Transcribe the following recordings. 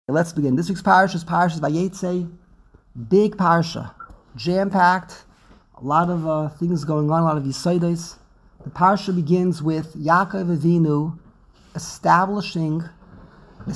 Let's begin. This week's parsha is Parshas Vayetze, big parsha, jam-packed, a lot of things going on, a lot of yisodos. The parsha begins with Yaakov Avinu establishing the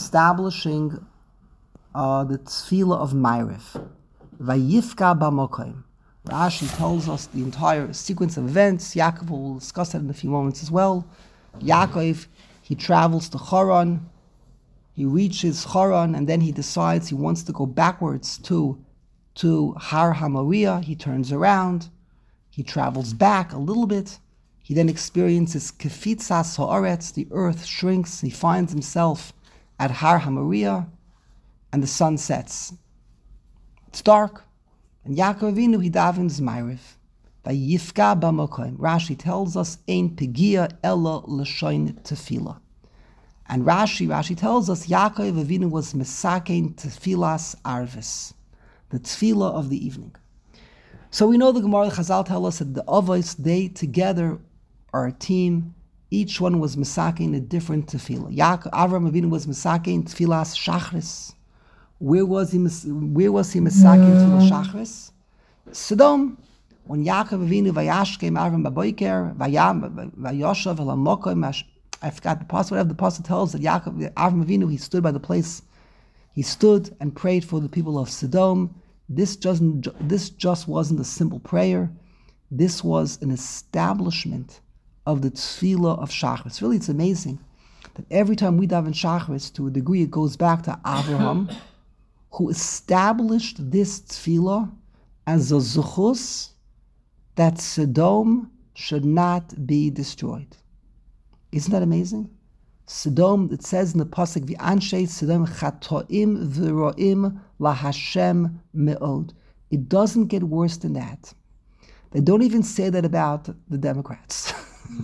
tefillah of Ma'ariv. Vayifka b'makom. Rashi tells us the entire sequence of events. Yaakov will discuss that in a few moments as well. Yaakov, he travels to Haran. He reaches Haran, and then he decides he wants to go backwards to Har HaMoriah. He turns around. He travels back a little bit. He then experiences Kefitzas Haaretz. The earth shrinks. He finds himself at Har HaMoriah, and the sun sets. It's dark, and Yaakov Avinu, he davens Ma'ariv. Vayifka b'makom. Rashi tells us, Ein pegia ela l'shoin tefillah. And Rashi tells us Yaakov Avinu was mesakein tefilas arvis, the tefillah of the evening. So we know the Gemara, the Chazal tell us that the Avos, they together are a team. Each one was mesakein a different tefillah. Avram Avinu was mesakein tefilas shachris. Where was he mesakein tefilas shachris? Sodom. When Yaakov Avinu vayashkem Avram baboiker vayoshav el hamokom. I forgot the pasuk. Whatever the pasuk tells that Avram Avinu, he stood by the place. He stood and prayed for the people of Sodom. This just wasn't a simple prayer. This was an establishment of the tefillah of Shachris. Really, it's amazing that every time we daven Shachris, to a degree, it goes back to Avraham, who established this tefillah as a zuchus that Sodom should not be destroyed. Isn't that amazing? Sodom, it says in the pasuk, "V'anshe Sodom chatoim v'roim laHashem me'od." It doesn't get worse than that. They don't even say that about the Democrats.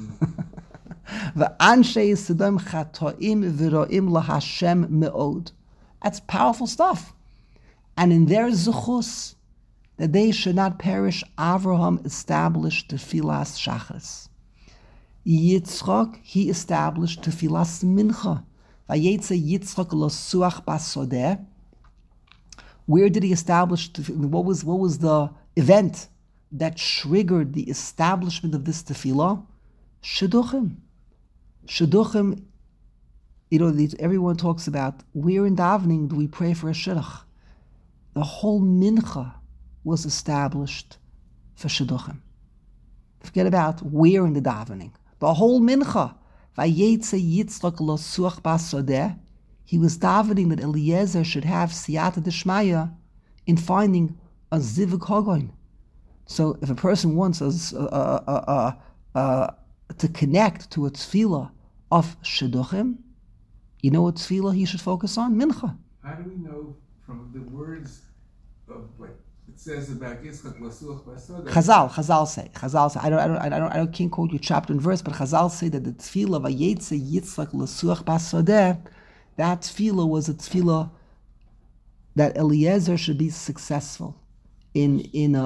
V'anshe Sodom chatoim v'roim laHashem me'od. That's powerful stuff. And in their zuchus, that they should not perish, Avraham established tefilas shachris. Yitzchak, he established tefilas mincha. Vayetze Yitzchak losuach basodeh. Where did he establish? What was the event that triggered the establishment of this tefillah? Shidduchim. Shidduchim. Everyone talks about where in davening do we pray for a shidduch. The whole mincha was established for shidduchim. Forget about where in the davening. The whole mincha. Vayetze Yitzchak losuach basodeh. He was davening that Eliezer should have siyata d'shmaya in finding a zivug hagoin. So if a person wants to connect to a tefillah of shidduchim, you know what tefillah he should focus on? Mincha. How do we know from the words of what it says about Yitzchak Lasuach Basoda? Chazal say. I can't quote you chapter and verse, but Chazal say that the tefillah Vayetze Yitzchak Lasuach Basodeh, that tefillah was a tefillah that Eliezer should be successful in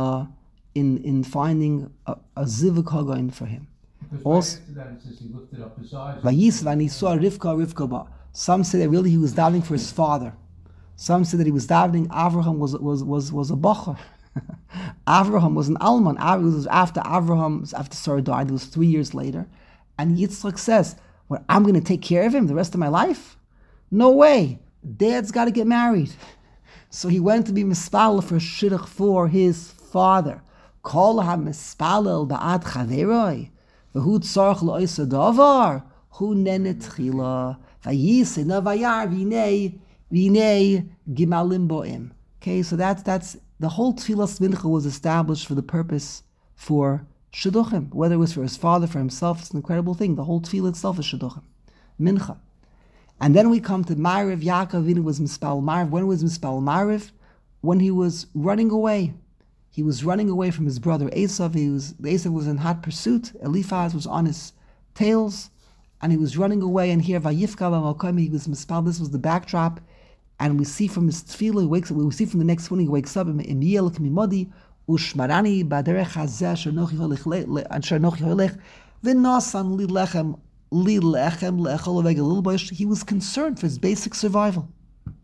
finding a zivug hagoin for him. Also, right that it says he lifted up his eyes. Vayisva, and he saw Rivka ba. Some say that really he was davening for his father. Some say that he was davening. Avraham was a bocher. Avraham was an alman. It was after Sarah died. It was 3 years later, and Yitzchak says, "Well, I'm going to take care of him the rest of my life." No way. Dad's got to get married. So he went to be mispalel for shidduch for his father. Kol ha-mispalel ba'ad chaveroi, v'hu tzarech lo'isa davar, hu nenet tchila, v'yiseh navayar v'nei gimalim bo'im. Okay, so that's the whole tefillas mincha was established for the purpose for shidduchim, whether it was for his father, for himself. It's an incredible thing. The whole tefillah itself is shidduchim, mincha. And then we come to Ma'ariv. Yaakov Avinu was mispal Ma'ariv. When was mispal Ma'ariv? When he was running away. He was running away from his brother Esav. Esav was in hot pursuit. Eliphaz was on his tails, and he was running away. And here, Vayifka b'makom, he was mispal. This was the backdrop, and we see from his tefillah, he wakes up. We see from the next morning, he wakes up. Imiyel k'mimodi ushmarani b'derech hazeh shenochi holech v'nasan li lechem. He was concerned for his basic survival.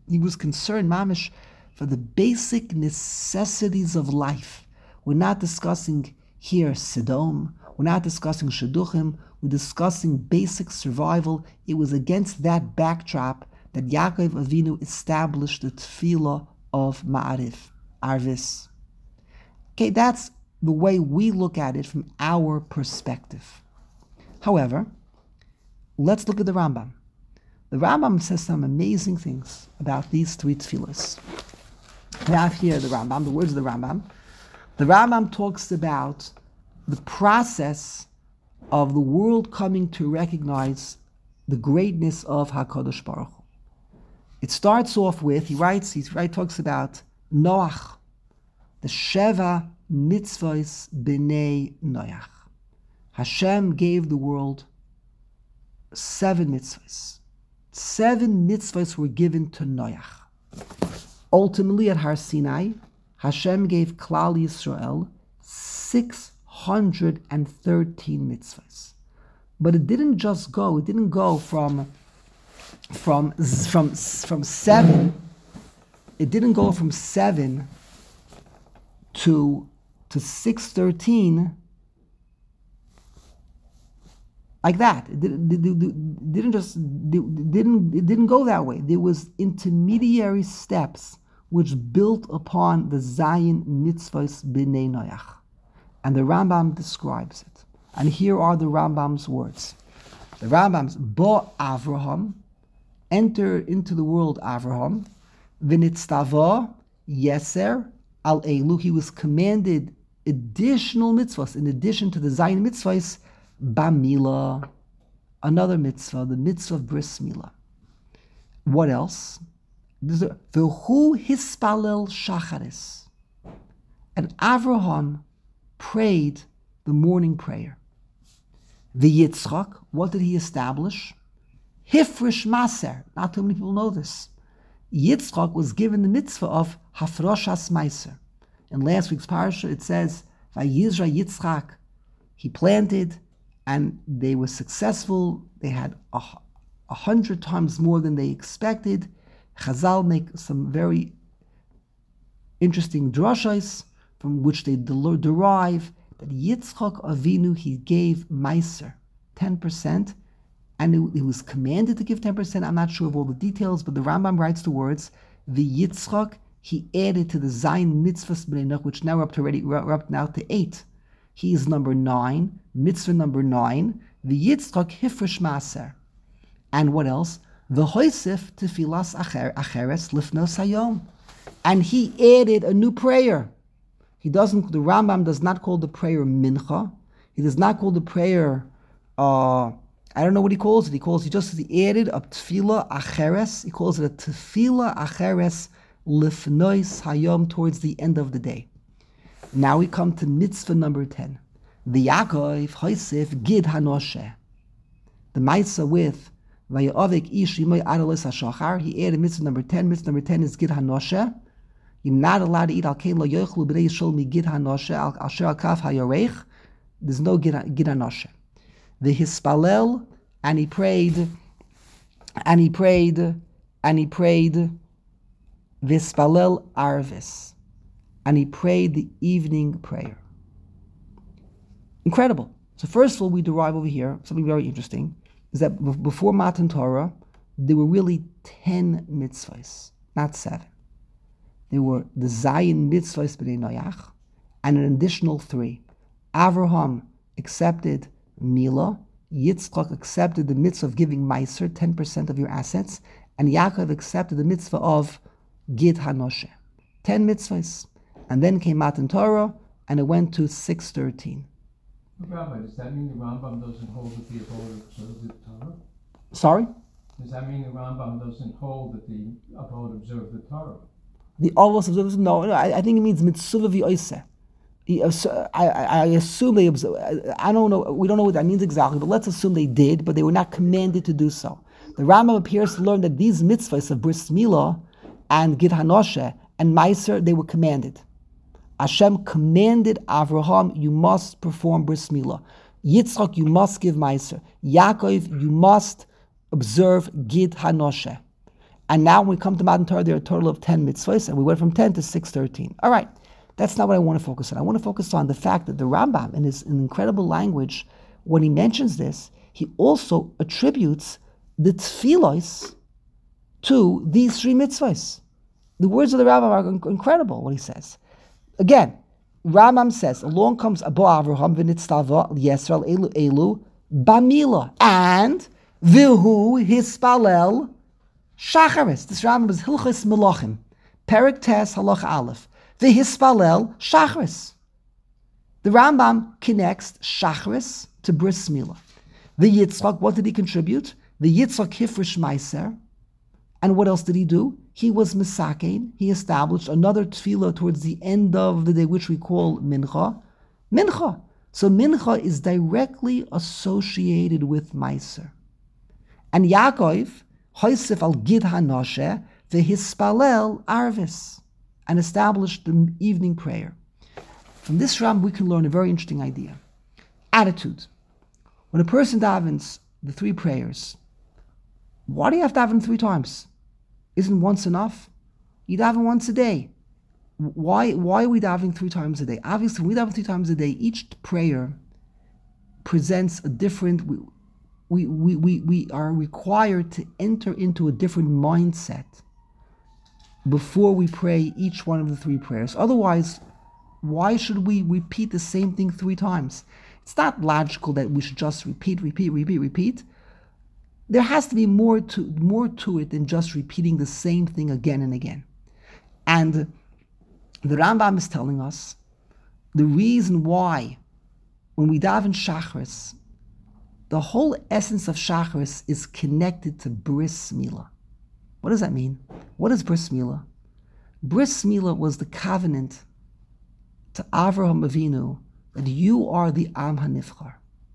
He was concerned, mamish, for the basic necessities of life. We're not discussing here Sodom. We're not discussing Shidduchim. We're discussing basic survival. It was against that backdrop that Yaakov Avinu established the tefillah of Ma'ariv, Arvis. Okay, that's the way we look at it from our perspective. However, let's look at the Rambam. The Rambam says some amazing things about these three tefillahs. We have here the Rambam, the words of the Rambam. The Rambam talks about the process of the world coming to recognize the greatness of HaKadosh Baruch Hu. It starts off with, he talks about Noach, the Sheva mitzvahs b'nei Noach. Hashem gave the world 7 mitzvahs. 7 mitzvahs were given to Noach. Ultimately, at Har Sinai, Hashem gave Klal Yisrael 613 mitzvahs. But it didn't go from 7. It didn't go from 7 to 613 like that. It didn't go that way. There was intermediary steps which built upon the Zion mitzvahs b'nei Noach. And the Rambam describes it. And here are the Rambam's words. The Rambam's Bo Avraham, enter into the world Avraham, v'nitztava yeser al elu, he was commanded additional mitzvahs, in addition to the Zion mitzvahs, bamila, another mitzvah, the mitzvah of bris milah. What else? V'hu hispalel shacharis. And Avraham prayed the morning prayer. V'yitzchak, what did he establish? Hifrish maser. Not too many people know this. Yitzchak was given the mitzvah of hafroshas meiser. In last week's parasha, it says, Vayizra Yitzchak, he planted, and they were successful. They had 100 times more than they expected. Chazal make some very interesting drashos from which they derive that Yitzchak Avinu, he gave meiser, 10%, and he was commanded to give 10%. I'm not sure of all the details, but the Rambam writes the words, the Yitzchak, he added to the Zion mitzvahs b'nei Noach, which now we're up now to 8. He is number 9, mitzvah number 9, the Yitzchak hifresh maser. And what else? The hoisif tefilas acheres lifnos hayom. And he added a new prayer. The Rambam does not call the prayer mincha. He does not call the prayer, I don't know what he calls it. He added a tefillah acheres. He calls it a tefillah acheres lifnois hayom, towards the end of the day. Now we come to mitzvah number 10. The Yaakov hoisif gid hanoshe. The Maisa with Vayavik ish yimay adalis hashachar. He added mitzvah number 10. Mitzvah number 10 is gid hanoshe. You're not allowed to eat al kein lo yochlu b'nei yishol mi gid hanoshe al asher al kaf hayorech. There's no gid hanoshe. The hispalel, and he prayed, Vispalel Arvis, and he prayed the evening prayer. Incredible. So first of all, we derive over here something very interesting, is that before Matan Torah, there were really 10 mitzvahs, not 7. There were the Zion mitzvahs b'nei Noach, and an additional 3. Avraham accepted Milah, Yitzchak accepted the mitzvah of giving Meiser, 10% of your assets, and Yaakov accepted the mitzvah of Gid Hanoshe. 10 mitzvahs. And then came Matan Torah, and it went to 613. Rabbi, does that mean the Rambam doesn't hold that the Abode observed the Torah? Sorry? Does that mean the Rambam doesn't hold that the Abode observed the Torah? The Avos observed, no, I think it means mitzvah v'oiseh. I assume they observe. I don't know. We don't know what that means exactly, but let's assume they did, but they were not commanded to do so. The Rambam appears to learn that these mitzvahs of bris milah and gid hanoshe and meiser, they were commanded. Hashem commanded Avraham, you must perform bris milah. Yitzchak, you must give meiser. Yaakov, you must observe gid hanoshe. And now when we come to Matan Torah, there are a total of 10 mitzvahs, and we went from 10 to 613. All right, that's not what I want to focus on. I want to focus on the fact that the Rambam, in his incredible language, when he mentions this, he also attributes the tefillos to these 3 mitzvahs. The words of the Rambam are incredible, what he says. Again, Rambam says, along comes Abo Avraham v'nitztava Yisrael elu bamila, and vihu hispalel shacharis. This Rambam is Hilchos Melachim, Perek Tes Halach Aleph, v'hispalel shacharis. The Rambam connects shacharis to bris milah. The Yitzchak, what did he contribute? The Yitzchak Hifrish Meiser. And what else did he do? He was Mesakein. He established another tefillah towards the end of the day, which we call Mincha. Mincha. So Mincha is directly associated with Meiser. And Yaakov, Hoisef al Gid HaNoshe, v'hispalel Arvis, and established the evening prayer. From this Ram, we can learn a very interesting idea. Attitude. When a person davens the 3 prayers, why do you have to daven 3 times? Isn't once enough? You daven once a day. Why are we davening 3 times a day? Obviously, when we daven 3 times a day, each prayer presents a different. We are required to enter into a different mindset before we pray each one of the 3 prayers. Otherwise, why should we repeat the same thing 3 times? It's not logical that we should just repeat. There has to be more to it than just repeating the same thing again and again. And the Rambam is telling us the reason why, when we daven Shacharis, the whole essence of Shacharis is connected to Bris Milah. What does that mean? What is Bris Milah? Bris Milah was the covenant to Avraham Avinu that you are the Am HaNivchar.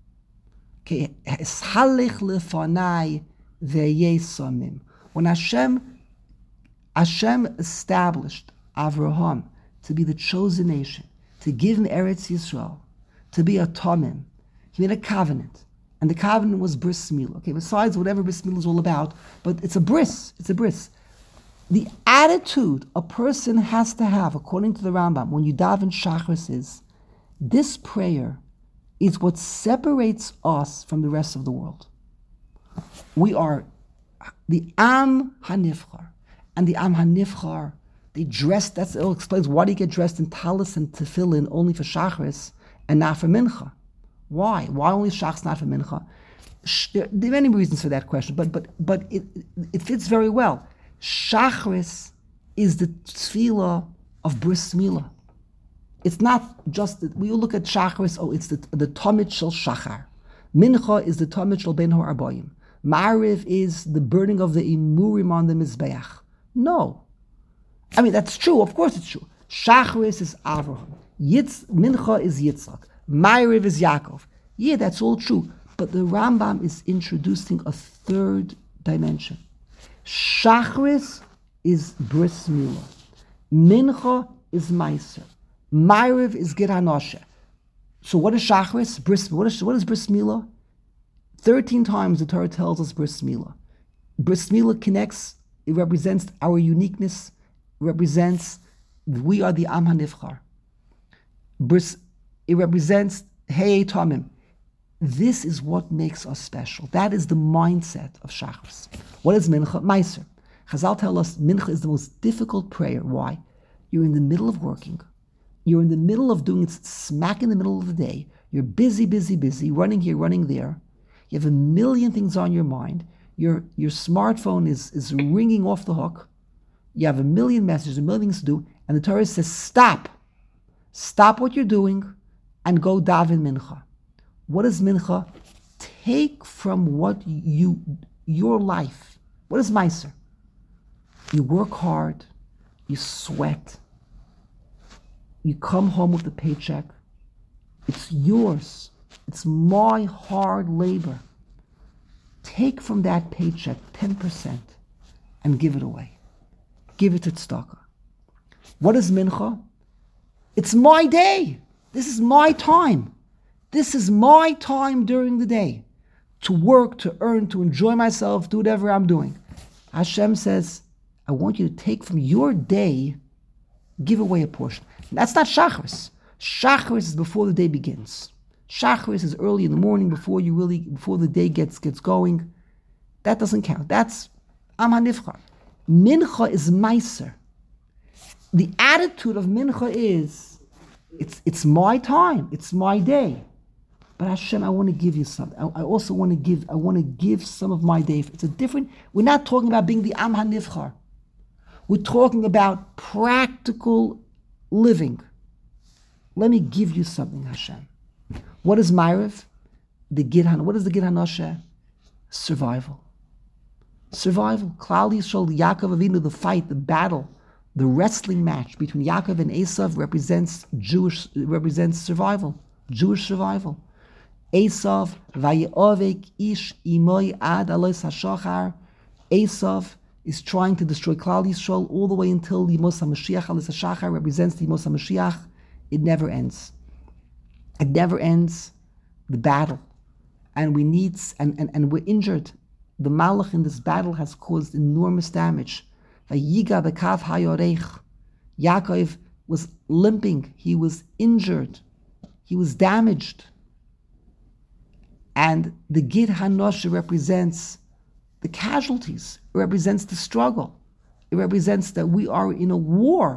When Hashem established Avraham to be the chosen nation, to give him Eretz Yisrael, to be a Tomim, he made a covenant. And the covenant was Bris Milah. Okay, besides whatever Bris Milah is all about, but it's a bris. The attitude a person has to have, according to the Rambam, when you daven Shacharis is, this prayer is what separates us from the rest of the world. We are the Am HaNivchar. And the Am HaNivchar, they dress, it explains why they get dressed in talis and tefillin only for Shacharis and not for Mincha. Why? Why only Shachs, not for Mincha? There are many reasons for that question, but it fits very well. Shacharis is the tefillah of Bris Milah. It's not just that we look at Shacharis, it's the Tomit Shel Shachar. Mincha is the Tomit Shel Ben Ha'arbayim. Ma'ariv is the burning of the Imurim on the Mizbeach. No. I mean, that's true. Of course it's true. Shacharis is Avraham. Mincha is Yitzchak. Ma'ariv is Yaakov. Yeah, that's all true. But the Rambam is introducing a 3rd dimension. Shacharis is Bris Milah. Mincha is Meiser. Ma'ariv is Gid HaNoshe. So what is Shacharis? What is Bris Milah? 13 times the Torah tells us Bris Milah. Bris Milah connects, it represents our uniqueness, represents we are the Am HaNivchar. It represents Hey Tomim. This is what makes us special. That is the mindset of Shacharis. What is Mincha? Meiser. Chazal tell us Mincha is the most difficult prayer. Why? You're in the middle of working. You're in the middle of doing it smack in the middle of the day. You're busy, running here, running there. You have a million things on your mind. Your smartphone is ringing off the hook. You have a million messages, a million things to do. And the Torah says, stop. Stop what you're doing and go daven Mincha. What is Mincha? Take from your life. What is Meiser? You work hard. You sweat. You come home with the paycheck. It's yours. It's my hard labor. Take from that paycheck 10% and give it away. Give it to tzedakah. What is Mincha? It's my day. This is my time. This is my time during the day to work, to earn, to enjoy myself, do whatever I'm doing. Hashem says, I want you to take from your day, give away a portion. And that's not Shacharis. Shacharis is before the day begins. Shacharis is early in the morning before the day gets going. That doesn't count. That's Am HaNivchar. Mincha is Meiser. The attitude of Mincha is, it's my time, it's my day. But Hashem, I want to give you something. I also want to give some of my day. It's a different, we're not talking about being the Am HaNivchar. We're talking about practical living. Let me give you something, Hashem. What is Ma'ariv? What is the Gid HaNosheh? Survival. Survival. Klal Yisrael, Yaakov Avinu, the fight, the battle, the wrestling match between Yaakov and Esav represents survival. Jewish survival. Esav, Vayeovek ish imoy ad alois hashachar. Esav is trying to destroy Klal Yisrael all the way until the Yemos HaMashiach alois hashachar represents the Yemos HaMashiach. It never ends. It never ends. The battle. And we need, and we're injured. The Malach in this battle has caused enormous damage. Vayiga bekav hayorech. Yaakov was limping. He was injured. He was damaged. And the Gid HaNosheh represents the casualties. It represents the struggle. It represents that we are in a war.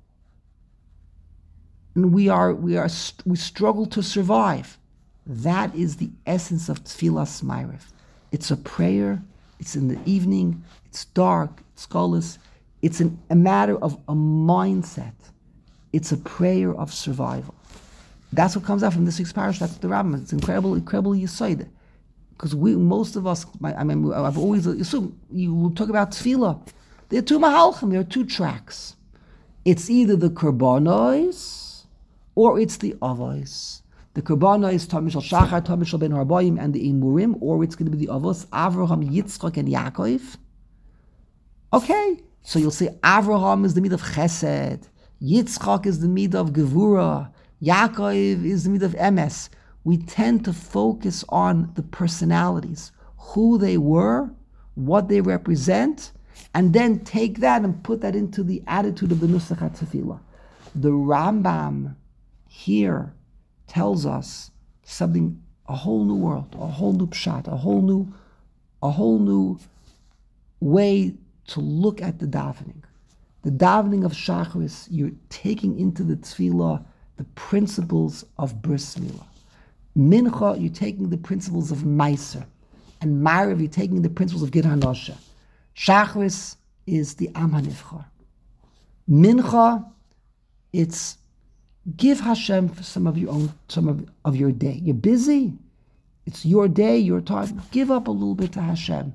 And we struggle to survive. That is the essence of Tfilas Ma'ariv. It's a prayer. It's in the evening. It's dark. It's colorless. It's a matter of a mindset. It's a prayer of survival. That's what comes out from this week's parish. That's the Rambam. It's incredible Yesod. Because most of us, I've always assumed, you will talk about Tefillah. There are two Mahalchim. There are two tracks. It's either the Korbanos or it's the Avos. The Korbanos is Tamid Shel Shachar, Tamid Shel Ben Harbayim, and the Emurim, or it's going to be the Avos, Avraham, Yitzchak, and Yaakov. Okay, so you'll say Avraham is the mid of Chesed, Yitzchak is the mid of Gevura, Yaakov is the mid of Emes. We tend to focus on the personalities, who they were, what they represent, and then take that and put that into the attitude of the Nusach HaTefillah. The Rambam here tells us something, a whole new world, a whole new pshat, a whole new way to look at the davening. The davening of Shacharis, you're taking into the tefillah the principles of Bris Milah. Mincha, you're taking the principles of Meiser. And Ma'ariv, you're taking the principles of Gid HaNosheh. Shacharis is the Am HaNivchar. Mincha, it's give Hashem some of your day. You're busy. It's your day, your time. Give up a little bit to Hashem.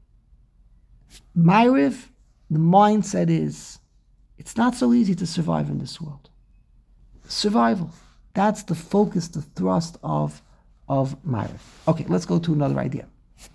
Ma'ariv, the mindset is, it's not so easy to survive in this world. Survival. That's the focus, the thrust of Ma'ariv. Okay, let's go to another idea.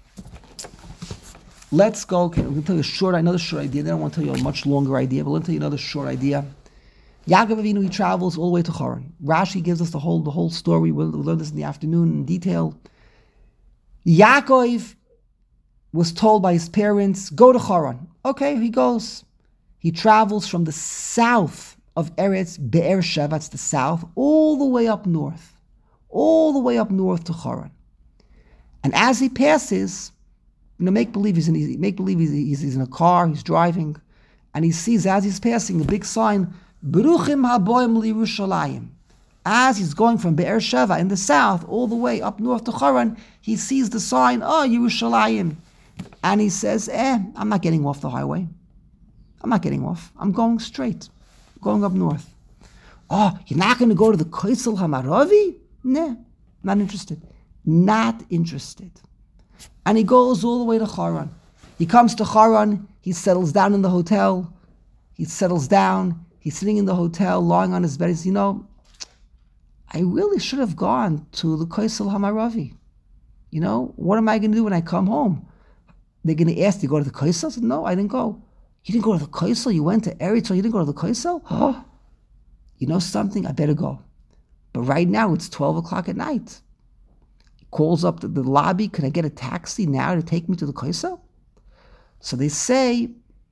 Let's go, okay, I'm going to tell you another short idea. Then I want to tell you a much longer idea, but let me tell you another short idea. Yaakov Avinu, he travels all the way to Haran. Rashi gives us the whole story. We'll learn this in the afternoon in detail. Yaakov was told by his parents, go to Haran. Okay, he goes. He travels from the south of Eretz, Be'er Sheva, that's the south, all the way up north. All the way up north to Haran. And as he passes, make believe he's in a car, he's driving, and he sees as he's passing a big sign, Beruchim haboim liYerushalayim. As he's going from Be'er Sheva in the south all the way up north to Haran, he sees the sign, Yerushalayim. And he says, I'm not getting off the highway. I'm not getting off. I'm going straight, going up north. You're not going to go to the Koisel Hamaravi? Nah, not interested. Not interested. And he goes all the way to Haran. He comes to Haran, he settles down in the hotel, he's sitting in the hotel, lying on his bed. He says, I really should have gone to the Koisel Hamaravi. What am I going to do when I come home? They're going to ask, do you go to the Koisel? I said, no, I didn't go. You didn't go to the Koisel? You went to Eretz, you didn't go to the Koisel? You know something? I better go. But right now, it's 12 o'clock at night. He calls up the lobby, can I get a taxi now to take me to the Koisel? So they say,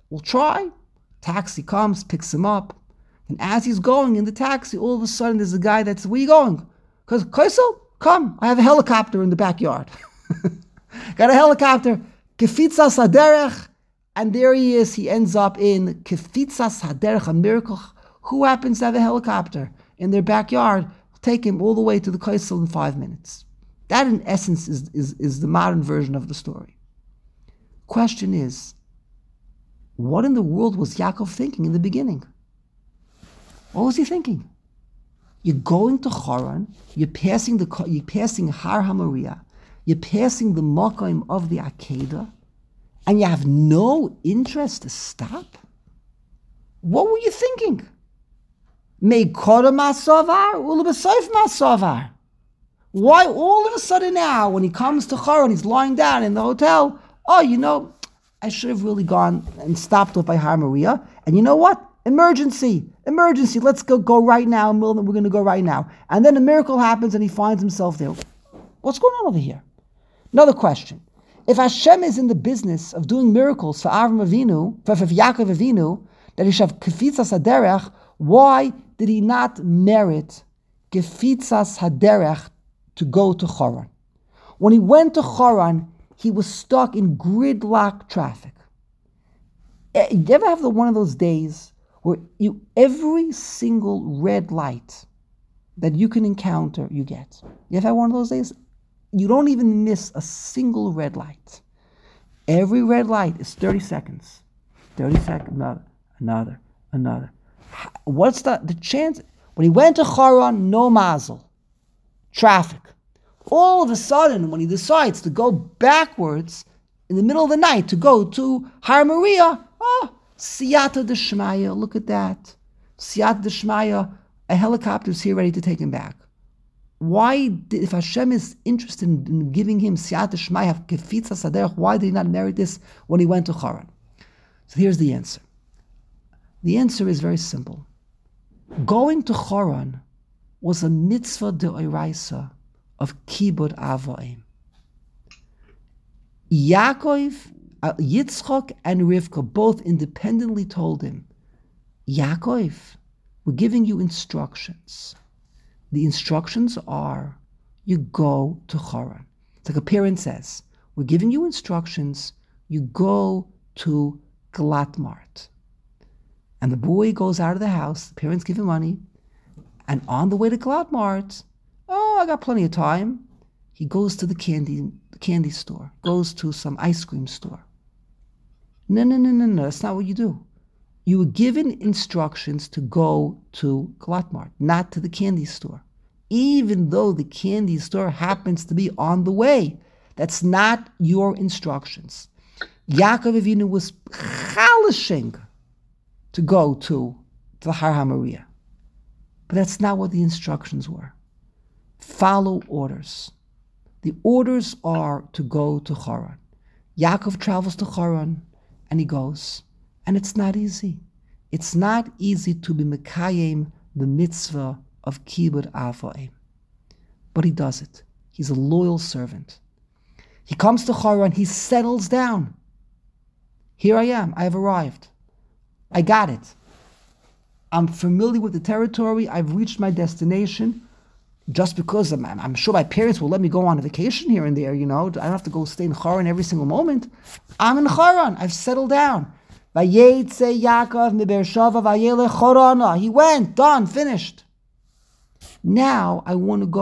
We'll try. Taxi comes, picks him up. And as he's going in the taxi, all of a sudden there's a guy that's, where are you going? Because, Kaisel, come, I have a helicopter in the backyard. Got a helicopter. Kefitzas haderech. And there he is. He ends up in Kefitzas haderech, a miracle. Who happens to have a helicopter in their backyard? Take him all the way to the Kaisel in 5 minutes. That, in essence, is the modern version of the story. Question is, what in the world was Yaakov thinking in the beginning? What was he thinking? You're going to Haran, you're passing Har HaMoriah, you're passing the Makom of the Akedah, and you have no interest to stop? What were you thinking? Why all of a sudden now, when he comes to Haran, he's lying down in the hotel, I should have really gone and stopped off by Har HaMoriah, and you know what? Emergency, let's go right now, we're going to go right now. And then a miracle happens and he finds himself there. What's going on over here? Another question. If Hashem is in the business of doing miracles for Avram Avinu, for Yaakov Avinu, that he should have Kefitzas Haderech, why did he not merit Kefitzas Haderech to go to Haran? When he went to Haran, he was stuck in gridlock traffic. You ever have one of those days where every single red light that you can encounter, you get? You ever have one of those days? You don't even miss a single red light. Every red light is 30 seconds. 30 seconds, another. What's the chance? When he went to Haran, no mazel. Traffic. All of a sudden, when he decides to go backwards in the middle of the night to go to Har HaMoriah, Siyata D'Shmaya, look at that. Siyata D'Shmaya, a helicopter is here ready to take him back. If Hashem is interested in giving him Siyata D'Shmaya, Kefitzas Haderech, why did he not merit this when he went to Haran? So here's the answer. The answer is very simple. Going to Haran was a mitzvah de'oraisa of Kibud Avoim. Yaakov, Yitzchak and Rivka both independently told him, Yaakov, we're giving you instructions. The instructions are, you go to Haran. It's like a parent says, we're giving you instructions, you go to Glatmart. And the boy goes out of the house, the parents give him money, and on the way to Glatmart, I got plenty of time. He goes to the candy store, goes to some ice cream store. No, that's not what you do. You were given instructions to go to Glatmart, not to the candy store. Even though the candy store happens to be on the way. That's not your instructions. Yaakov Avinu was chalishing to go to the Har HaMoriah. But that's not what the instructions were. Follow orders. The orders are to go to Haran. Yaakov travels to Haran and he goes. And it's not easy. It's not easy to be Mekayim, the mitzvah of Kibud Avoim. But he does it. He's a loyal servant. He comes to Haran, he settles down. Here I am, I have arrived. I got it. I'm familiar with the territory, I've reached my destination. Just because I'm sure my parents will let me go on a vacation here and there, I don't have to go stay in Haran every single moment. I'm in Haran, I've settled down. Vayetze Yaakov mi Beersheva vayelech Harana. He went, done, finished. Now I want to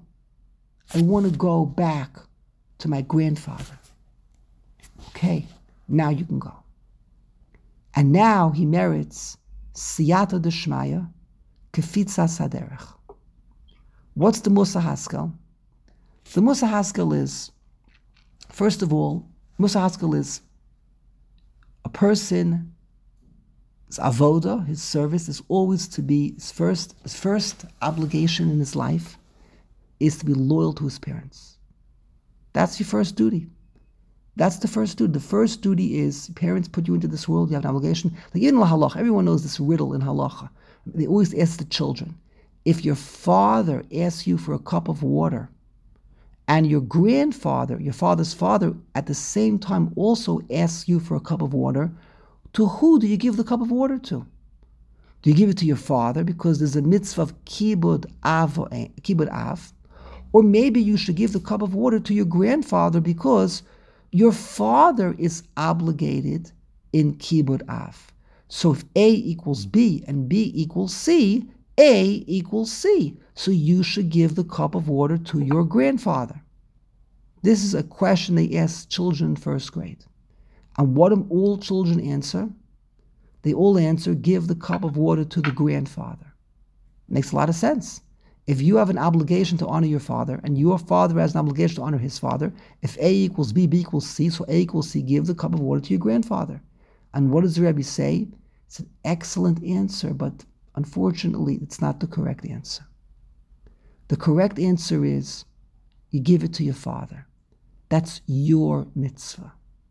go back to my grandfather. Okay, now you can go. And now he merits Siyata D'Shmaya, Kefitzas Haderech. What's the Musa Haskel? The Musa Haskel is, first of all, Musa Haskel is a person's avoda, his service, is always to be, his first obligation in his life is to be loyal to his parents. That's your first duty. That's the first duty. The first duty is, parents put you into this world, you have an obligation. Like even in halacha, everyone knows this riddle in halacha. They always ask the children, if your father asks you for a cup of water, and your grandfather, your father's father, at the same time also asks you for a cup of water, To who do you give the cup of water to? Do you give it to your father because there's a mitzvah of kibud av? Or maybe you should give the cup of water to your grandfather because your father is obligated in kibud av. So if A equals B and B equals C, A equals C. So you should give the cup of water to your grandfather. This is a question they ask children in first grade. And what do all children answer? They all answer, give the cup of water to the grandfather. Makes a lot of sense. If you have an obligation to honor your father, and your father has an obligation to honor his father, if A equals B, B equals C, so A equals C, give the cup of water to your grandfather. And what does the Rebbe say? It's an excellent answer, but unfortunately, it's not the correct answer. The correct answer is, you give it to your father. That's your mitzvah.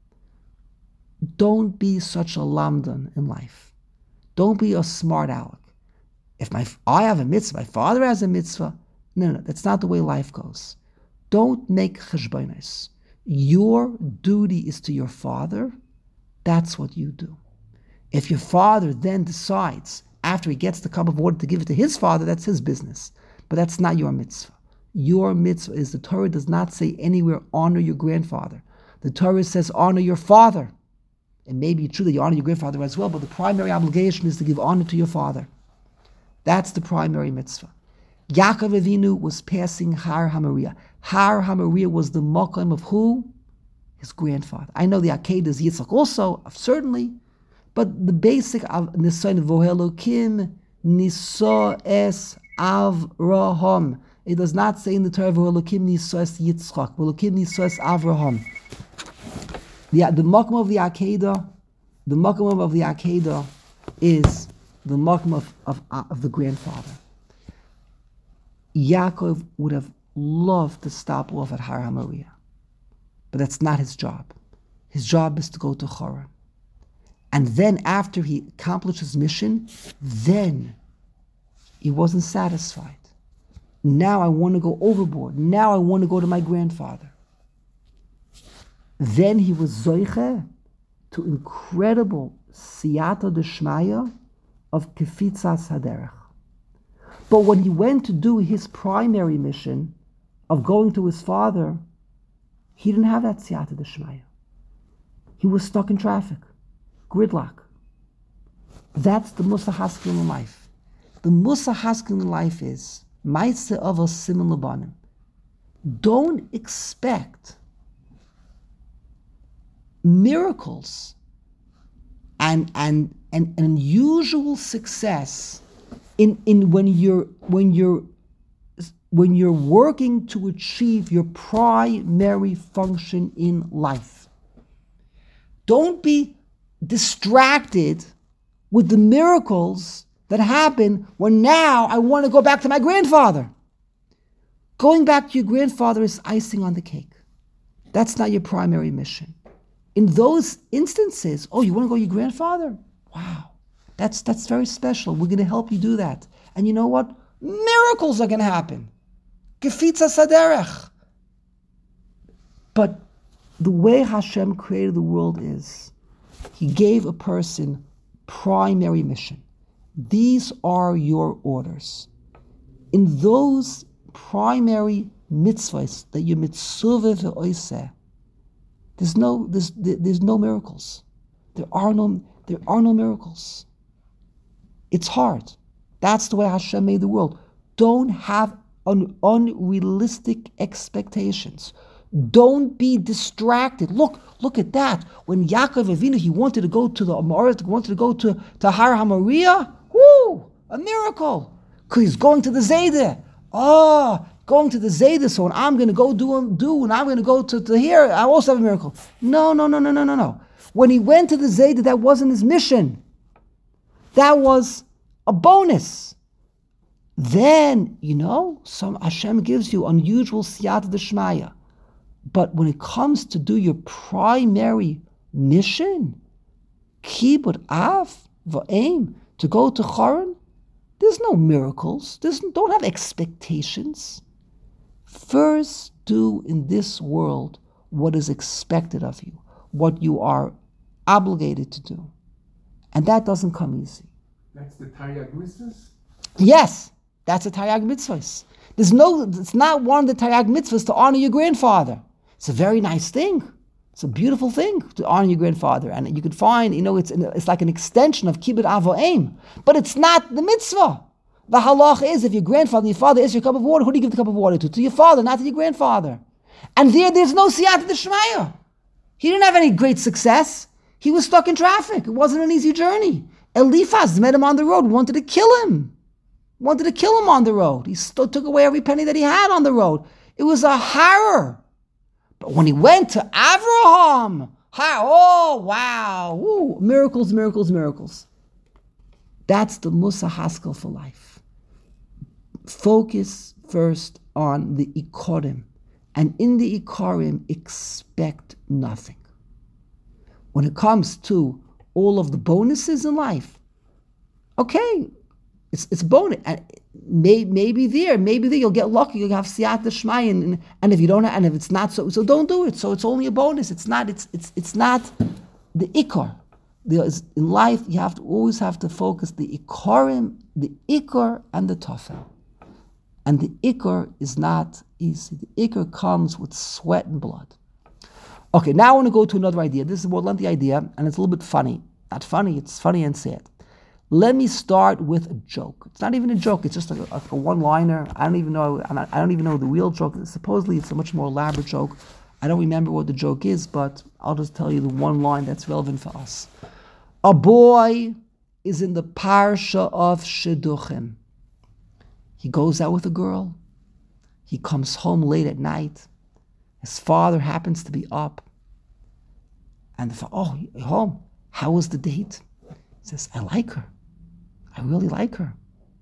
Don't be such a lamdan in life. Don't be a smart aleck. If I have a mitzvah, my father has a mitzvah. No, that's not the way life goes. Don't make cheshbonos. Your duty is to your father. That's what you do. If your father then decides, after he gets the cup of water, to give it to his father, that's his business. But that's not your mitzvah. Your mitzvah is, the Torah does not say anywhere, honor your grandfather. The Torah says, honor your father. It may be true that you honor your grandfather as well, but the primary obligation is to give honor to your father. That's the primary mitzvah. Yaakov Avinu was passing Har HaMoriah. Har HaMoriah was the makom of who? His grandfather. I know the Akedah is Yitzchak also, certainly, but the basic of Nisayin Vohelokim Niso Es Avraham. It does not say in the Torah Vohelokim Niso Es Yitzchak. Vohelokim Niso Es Avraham. The makom of the Akedah, is the makom of the grandfather. Yaakov would have loved to stop off at Har HaMoriah, but that's not his job. His job is to go to Haran. And then after he accomplished his mission, then he wasn't satisfied. Now I want to go overboard. Now I want to go to my grandfather. Then he was zoiche to incredible siyata d'shmaya of kefitzas haderech. But when he went to do his primary mission of going to his father, he didn't have that siyata d'shmaya. He was stuck in traffic, gridlock. That's the Musa Haskel in life. The Musa Haskel in life is ma'aseh avos siman lebanim. Don't expect miracles and unusual success in when you're working to achieve your primary function in life. Don't be distracted with the miracles that happen when now I want to go back to my grandfather. Going back to your grandfather is icing on the cake. That's not your primary mission. In those instances, oh, you want to go to your grandfather? Wow, that's very special. We're going to help you do that. And you know what? Miracles are going to happen. Gefitzas haderech. But the way Hashem created the world is, He gave a person primary mission. These are your orders. In those primary mitzvahs that you mitzvah ve'oiseh, there's no miracles. There are no miracles. It's hard. That's the way Hashem made the world. Don't have unrealistic expectations. Don't be distracted. Look at that. When Yaakov Avinu, he wanted to go to the Amorit, wanted to go to Har HaMoriah, whoo, a miracle. Because he's going to the Zaydah. Going to the Zaydah, so when I'm going to go do, and I'm going to go to here, I also have a miracle. No. When he went to the Zaydah, that wasn't his mission. That was a bonus. Then, some Hashem gives you unusual siyata d'shmaya. But when it comes to do your primary mission, kibud av v'aim, to go to Haran, there's no miracles. Don't have expectations. First, do in this world what is expected of you, what you are obligated to do. And that doesn't come easy. That's the Taryag mitzvahs? Yes, that's a Taryag mitzvahs. It's not one of the Taryag mitzvahs to honor your grandfather. It's a very nice thing. It's a beautiful thing to honor your grandfather. And you could find, it's like an extension of Kibbut Avo'im. But it's not the mitzvah. The halach is, if your grandfather and your father is your cup of water, who do you give the cup of water to? To your father, not to your grandfather. And there's no siyata d'shmaya. He didn't have any great success. He was stuck in traffic. It wasn't an easy journey. Eliphaz met him on the road, wanted to kill him. On the road. He took away every penny that he had on the road. It was a horror. But when he went to Avraham, oh wow, woo, miracles. That's the Musa Haskell for life. Focus first on the Ikorim. And in the Ikorim, expect nothing. When it comes to all of the bonuses in life, okay, it's a bonus. And maybe there you'll get lucky. You'll have siyata d'shmaya, and if you don't, and if it's not so don't do it. So it's only a bonus. It's not the ikar. In life, you always have to focus the ikorim, the ikar, and the tofel. And the ikar is not easy. The ikar comes with sweat and blood. Okay, now I want to go to another idea. This is a more lengthy idea, and it's a little bit funny. Not funny, it's funny and sad. Let me start with a joke. It's not even a joke, it's just a one-liner. I don't even know the real joke. Supposedly it's a much more elaborate joke. I don't remember what the joke is, but I'll just tell you the one line that's relevant for us. A boy is in the parsha of Shidduchim. He goes out with a girl. He comes home late at night. His father happens to be up. And the father, you're home. How was the date? He says, I like her. I really like her.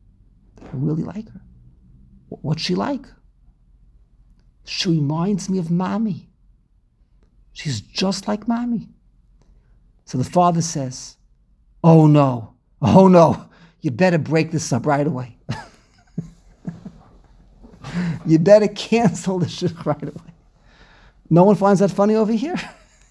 What's she like? She reminds me of Mommy. She's just like Mommy. So the father says, oh no, you better break this up right away. You better cancel this shit right away. No one finds that funny over here?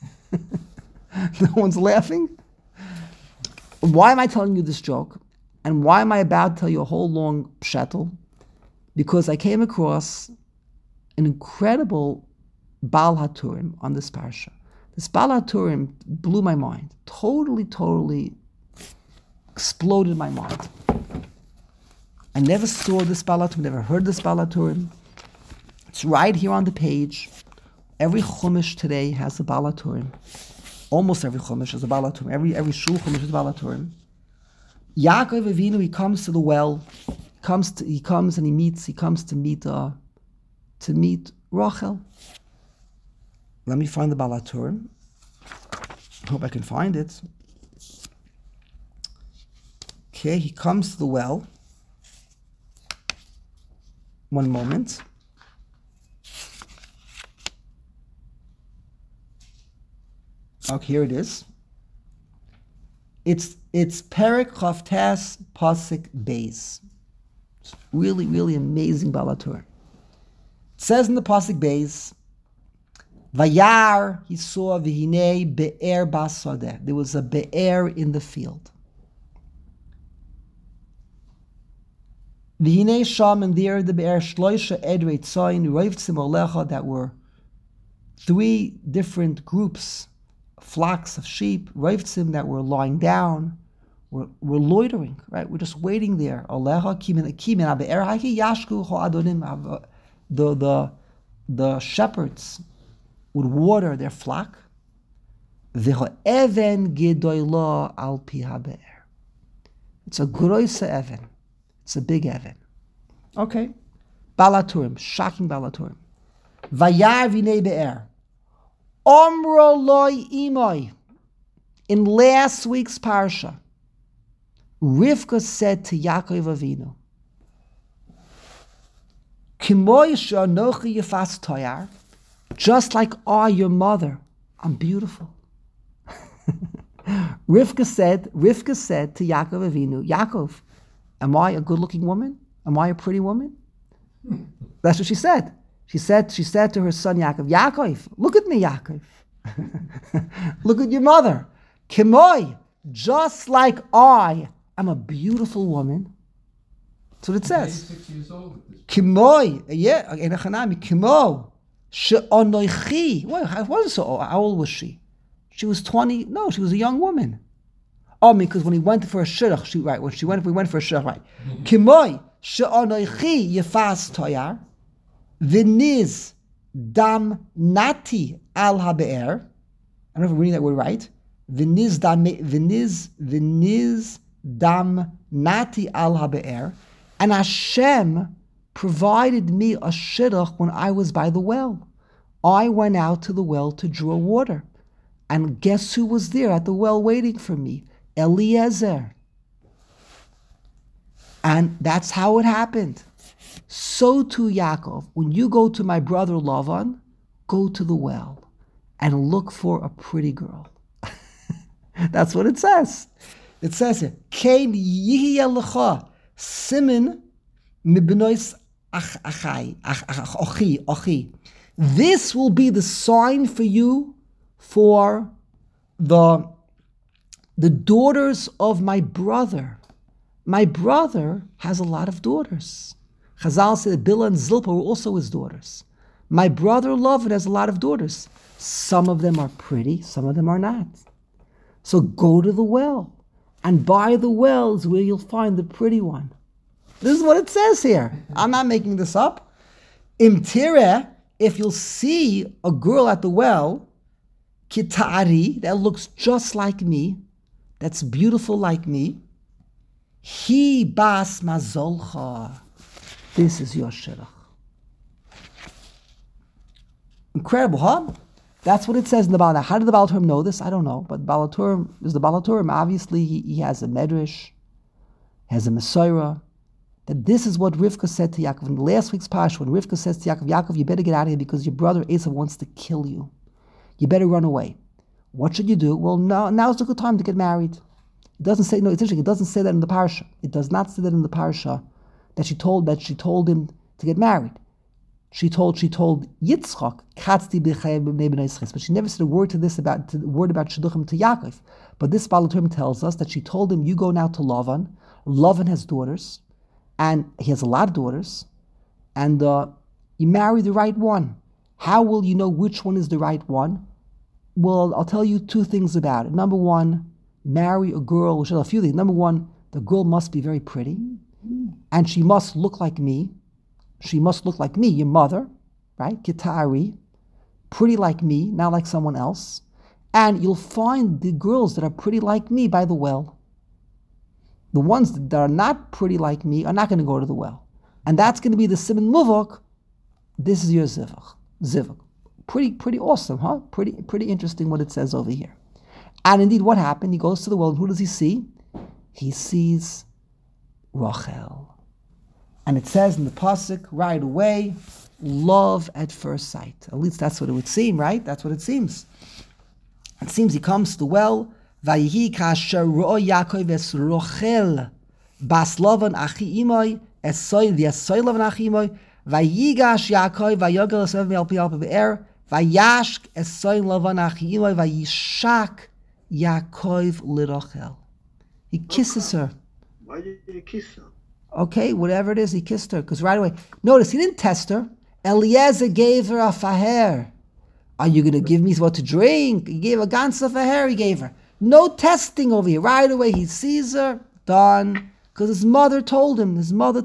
No one's laughing? Why am I telling you this joke? And why am I about to tell you a whole long pshatel? Because I came across an incredible Baal HaTurim on this parsha. This Baal HaTurim blew my mind. Totally exploded my mind. I never saw this Baal HaTurim, never heard this Baal HaTurim. It's right here on the page. Every Chumash today has a Baal HaTurim. Almost every Chumash has a Baal HaTurim. Every Shul Chumash has a Baal HaTurim. Yaakov Avinu, he comes to the well. He comes to meet Rachel. Let me find the Baal HaTurim. Hope I can find it. Okay, he comes to the well. One moment. Okay, here it is. It's Perek Chavtes Pasuk Beis. It's really amazing Baal HaTurim. It says in the Pasuk Beis, Vayar, he saw V'hinei Be'er Basodeh. There was a Be'er in the field. V'hinei Sham, and there the Be'er Shloisha Edrei Tzayin Roivtzim Olecha, that were 3 different groups, flocks of sheep, Roivtzim, that were lying down, were loitering, right? We're just waiting there. Olecha Kimin Be'er Haki Yashku Ho Adonim. The shepherds would water their flock. V'ho'even gedoylo al pi ha'be'er. It's a groise even. It's a big even. Okay. Baal HaTurim, shocking Baal HaTurim. Vayar v'nei be'er. Omro loy imoy. In last week's parsha, Rivka said to Yaakov Avinu, Kimoy she'anochi yefas toyar. Just like your mother, I'm beautiful. Rivka said to Yaakov Avinu, Yaakov, am I a good-looking woman? Am I a pretty woman? That's what she said. She said to her son Yaakov, look at me, Yaakov. Look at your mother. Kimoy, just like I am a beautiful woman. That's what it says. 86 years old at this point. Kimoi, yeah, in a Hanami, Kimo, she'onoichi. Well, how old was she? She was 20. No, she was a young woman. Oh, because when he went for a shidduch, we went for a shidduch, right? Kimoi, she'onoichi yefas toyar, v'niz dam nati al habe'er. I don't know if I'm reading that word right. V'niz dam nati al habe'er. And Hashem provided me a shidduch when I was by the well. I went out to the well to draw water. And guess who was there at the well waiting for me? Eliezer. And that's how it happened. So too, Yaakov, when you go to my brother Lavan, go to the well and look for a pretty girl. That's what it says. It says here, Kein yihya lecha simin mibnois achi. This will be the sign for you for the daughters of my brother. My brother has a lot of daughters. Chazal said that Bilhah and Zilpah were also his daughters. My brother Lavan has a lot of daughters. Some of them are pretty, some of them are not. So go to the well. And by the well is where you'll find the pretty one. This is what it says here. I'm not making this up. Imtire, if you'll see a girl at the well, kitari, that looks just like me, that's beautiful like me, hi bas mazolcha. This is your shidduch. Incredible, huh? That's what it says in the Baal. Now, how did the Baal Turim know this? I don't know. But Baal Turim is the Baal Turim. Obviously, he has a medrash, has a Mesorah, that this is what Rivka said to Yaakov. In last week's parsha, when Rivka says to Yaakov, Yaakov, you better get out of here because your brother Esau wants to kill you. You better run away. What should you do? Well, now's a good time to get married. It doesn't say, no, it's interesting, it doesn't say that in the parsha. It does not say that in the parsha that she told him to get married. She told Yitzchak, but she never said a word about shidduchim to Yaakov. But this Baal Turim tells us that she told him, you go now to Lavan. Lavan has daughters, and he has a lot of daughters, and you marry the right one. How will you know which one is the right one? Well, I'll tell you two things about it. Number one, marry a girl, a few things. Number one, the girl must be very pretty, and she must look like me. She must look like me, your mother, right? Kitari, pretty like me, not like someone else. And you'll find the girls that are pretty like me by the well. The ones that are not pretty like me are not going to go to the well. And that's going to be the Siman Muvok. This is your Zivuk. Pretty awesome, huh? Pretty interesting what it says over here. And indeed, what happened? He goes to the well, and who does he see? He sees Rachel. And it says in the pasuk right away, love at first sight. At least that's what it would seem, right? That's what it seems. It seems he comes to the well. Vayihi kasher ro'o Yaakov es Rochel bas Lavan achi imoi es soy Lavan achi imoi vayigash Yaakov vayogel es ev me'al pi al be'er vayashk es soy Lavan achi imoi vayishak Yaakov lirochel. He kisses her. Why did you kiss her? Okay, whatever it is, he kissed her. Because right away, notice, he didn't test her. Eliezer gave her a faher. Are you going to give me what to drink? He gave a gans of faher, he gave her. No testing over here. Right away, he sees her, done. Because his mother told him,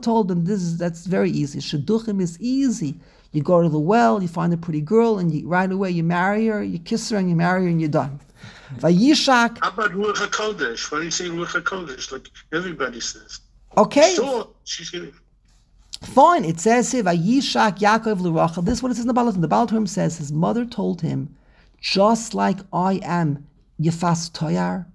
that's very easy. Shidduchim is easy. You go to the well, you find a pretty girl, and right away you marry her, you kiss her, and you marry her, and you're done. Vayishak. How about Ruach HaKodesh? Why do you say Ruach HaKodesh like everybody says? Okay. Sure, she's going to... Fine, it says here, Vayishak Yaakov l'Rachel. This is what it says in the Baal Turim. The Baal Turim says his mother told him, just like I am Yefas Toyar,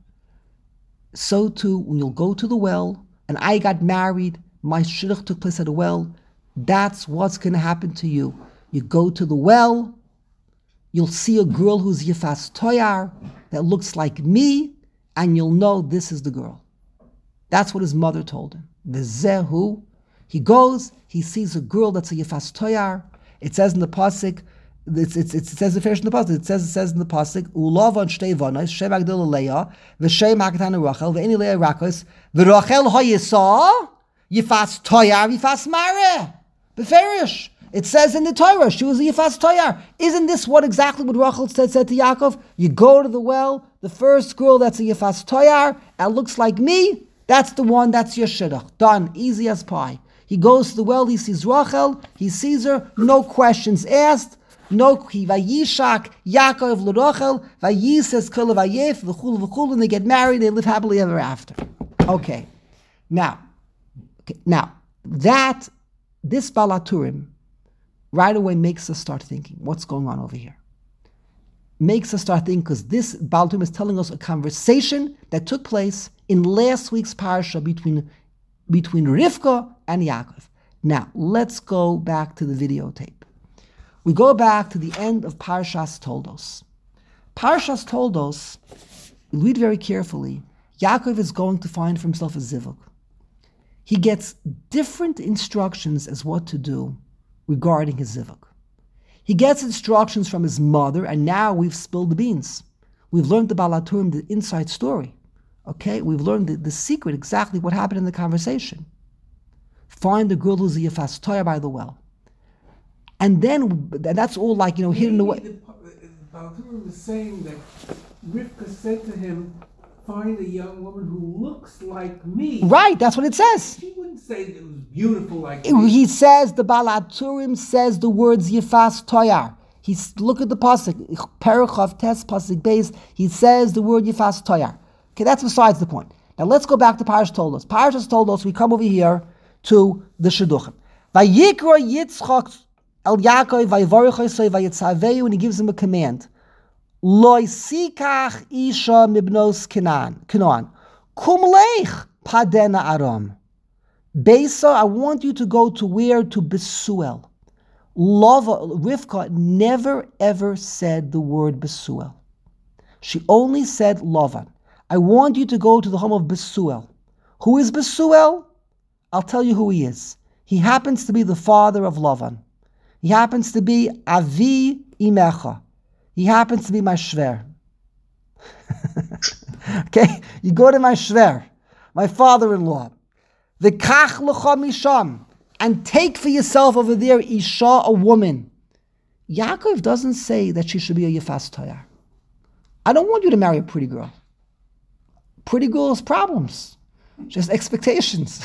so too when you'll go to the well, and I got married, my shidduch took place at a well, that's what's going to happen to you. You go to the well, you'll see a girl who's Yefas Toyar, that looks like me, and you'll know this is the girl. That's what his mother told him. V'zehu. He goes, he sees a girl that's a Yefas Toyar. It says in the pasuk, it says the first in the pasuk. It says in the pasuk, Ulavan shtei vanos, Shem Agdil Leah, v'Shem Akatan Rachel, v'Eni Leah Rakos, v'Rachel Hayisa, Yifas Toyar, Yifas Mare, beferish. It says in the Torah, she was a Yifas Toyar. Isn't this exactly what Rachel said to Yaakov? You go to the well, the first girl that's a Yifas Toyar, and looks like me, that's the one, that's your shidduch. Done, easy as pie. He goes to the well, he sees Rachel, he sees her, no questions asked, no, Vayishak, Yaakov l'Rachel, Vayises kol vayef, v'chul, and they get married, they live happily ever after. Okay, now, this Balaturim right away makes us start thinking, what's going on over here? Makes us start thinking, because this Balaturim is telling us a conversation that took place in last week's parasha between Rivka and Yaakov. Now, let's go back to the videotape. We go back to the end of Parshas Toldos. Parshas Toldos, read very carefully, Yaakov is going to find for himself a zivug. He gets different instructions as what to do regarding his zivug. He gets instructions from his mother, and now we've spilled the beans. We've learned the Balaturim, the inside story. Okay, we've learned the secret, exactly what happened in the conversation. Find the girl who's a Yifas Toyar by the well. And then, that's all hidden away. The Balaturim is saying that Rivka said to him, find a young woman who looks like me. Right, that's what it says. He wouldn't say that it was beautiful like me. He says, the Balaturim says the words Yifas Toyar. Look at the pasuk, Perichav Tes Pasuk Beis, he says the word Yifas Toyar. Okay, that's besides the point. Now let's go back to Parshas Toldos. Parshas Toldos, we come over here to the Shidduchim. Vayikra Yitzchak El Yaakov Vayivorich Vayitzaveu, and he gives him a command. Loi sikach isha mibnos Canaan. Kum leich padena aram. Besa, I want you to go to where? To Besuel. Rivka never ever said the word Besuel. She only said Lavan. I want you to go to the home of Besuel. Who is Besuel? I'll tell you who he is. He happens to be the father of Lavan. He happens to be Avi Imecha. He happens to be my shver. Okay? You go to my shver, my father-in-law. V'kach lecha misham, and take for yourself over there Isha, a woman. Yaakov doesn't say that she should be a Yifas Toyar. I don't want you to marry a pretty girl. Pretty girls' problems. Just expectations.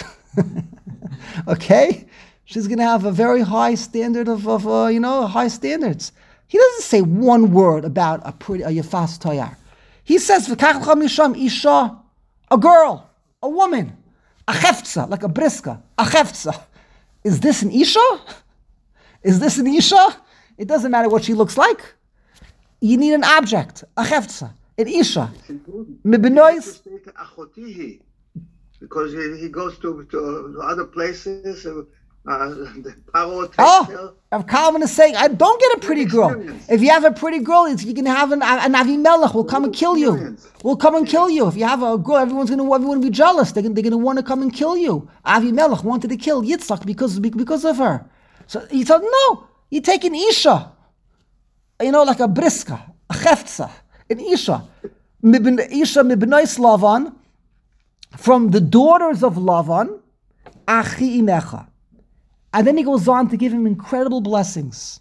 Okay? She's going to have a very high standard of high standards. He doesn't say one word about a Yifas Toyar. He says, V'kach lecha misham Isha, a girl, a woman, a cheftza, like a briska, a cheftza. Is this an Isha? Is this an Isha? It doesn't matter what she looks like. You need an object, a cheftza, an Isha. Mibenois. Because he goes to other places. The power Rav Kalman is saying, don't get a pretty girl. If you have a pretty girl, you can have an Avimelech will come and kill you. Will come and kill you. If you have a girl, everyone will be jealous. They're going to want to come and kill you. Avimelech wanted to kill Yitzchak because of her. So he said, no, you take an Isha. Like a briska, a cheftza, an Isha. Isha mibnois Lavan, from the daughters of Lavan, Achi Imecha. And then he goes on to give him incredible blessings.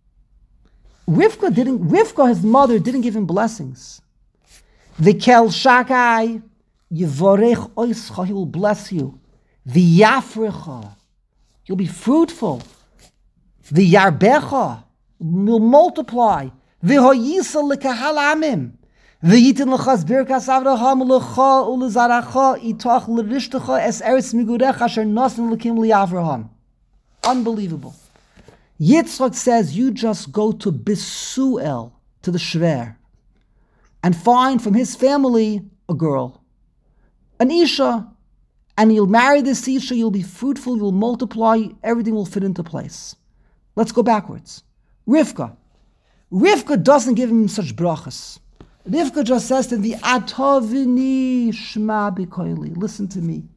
Rivka, his mother, didn't give him blessings. V'kel shakai, yivorech oischa, he will bless you. V'yafrecha, you'll be fruitful. V'yarbecha, will multiply. V'hoyisa l'kahal amim. V'yitin l'chas birkas avraham l'cha u'l'zaracha itach l'rishtecha es eretz migurecha asher nasin l'kim li'avraham. Unbelievable. Yitzchak says, you just go to Besuel, to the Shver, and find from his family a girl, an Isha, and you'll marry this Isha, you'll be fruitful, you'll multiply, everything will fit into place. Let's go backwards. Rivka doesn't give him such brachas. Rivka just says to him, V'atovini shma b'koili, listen to me.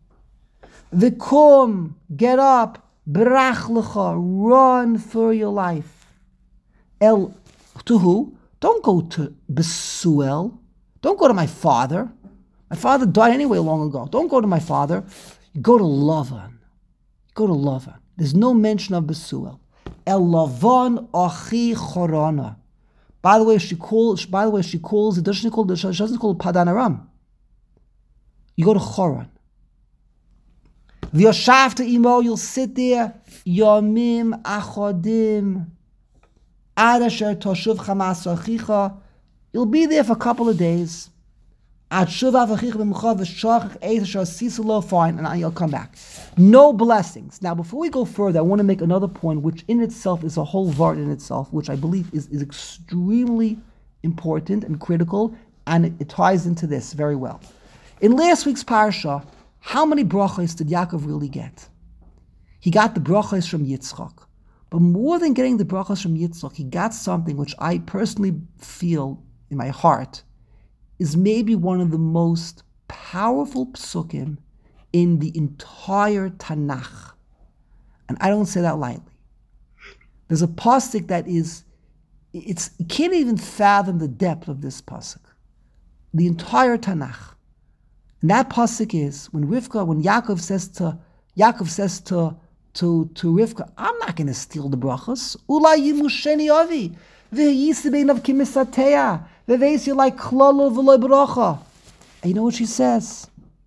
V'kum, get up, brach lecha, run for your life. To who? Don't go to Besuel. Don't go to my father. My father died anyway long ago. Don't go to my father. Go to Lavan. Go to Lavan. There's no mention of Besuel. El Lavan Achi Chorana. By the way, she calls it doesn't call Padan Aram. You go to Choran. V'yoshavta imo, you'll sit there, yomim achodim, ad asher toshuv chamas achicha. You'll be there for a couple of days. Ad shuv achicha b'muchav v'shachach eis asher sisulo, fine, and you'll come back. No blessings. Now, before we go further, I want to make another point, which in itself is a whole vart in itself, which I believe is extremely important and critical, and it ties into this very well. In last week's parasha, how many brachos did Yaakov really get? He got the brachos from Yitzchak. But more than getting the brachos from Yitzchak, he got something which I personally feel in my heart is maybe one of the most powerful psukim in the entire Tanakh. And I don't say that lightly. There's a pasuk that you can't even fathom the depth of this pasuk. The entire Tanakh. And that pasuk is when Yaakov says to Rivka, I'm not going to steal the brachos. Ulai yimusheni avi v'yisebein of kimisateya v'veis like klolo v'loy bracha. And you know what she says?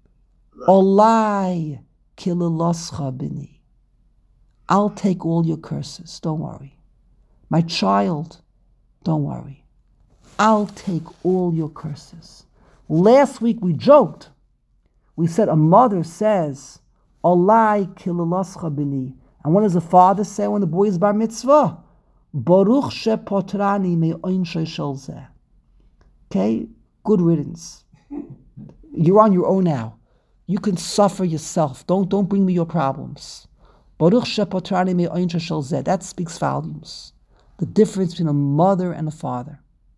Olai kilaloscha bini. I'll take all your curses. Don't worry, my child. Don't worry. I'll take all your curses. Last week we joked. We said a mother says, Olai kilaloscha bini. And what does a father say when the boy is bar mitzvah? Baruch shepotrani me'oin shel zeh. Okay? Good riddance. You're on your own now. You can suffer yourself. Don't bring me your problems. Baruch shepotrani me'oin shel zeh. That speaks volumes. The difference between a mother and a father.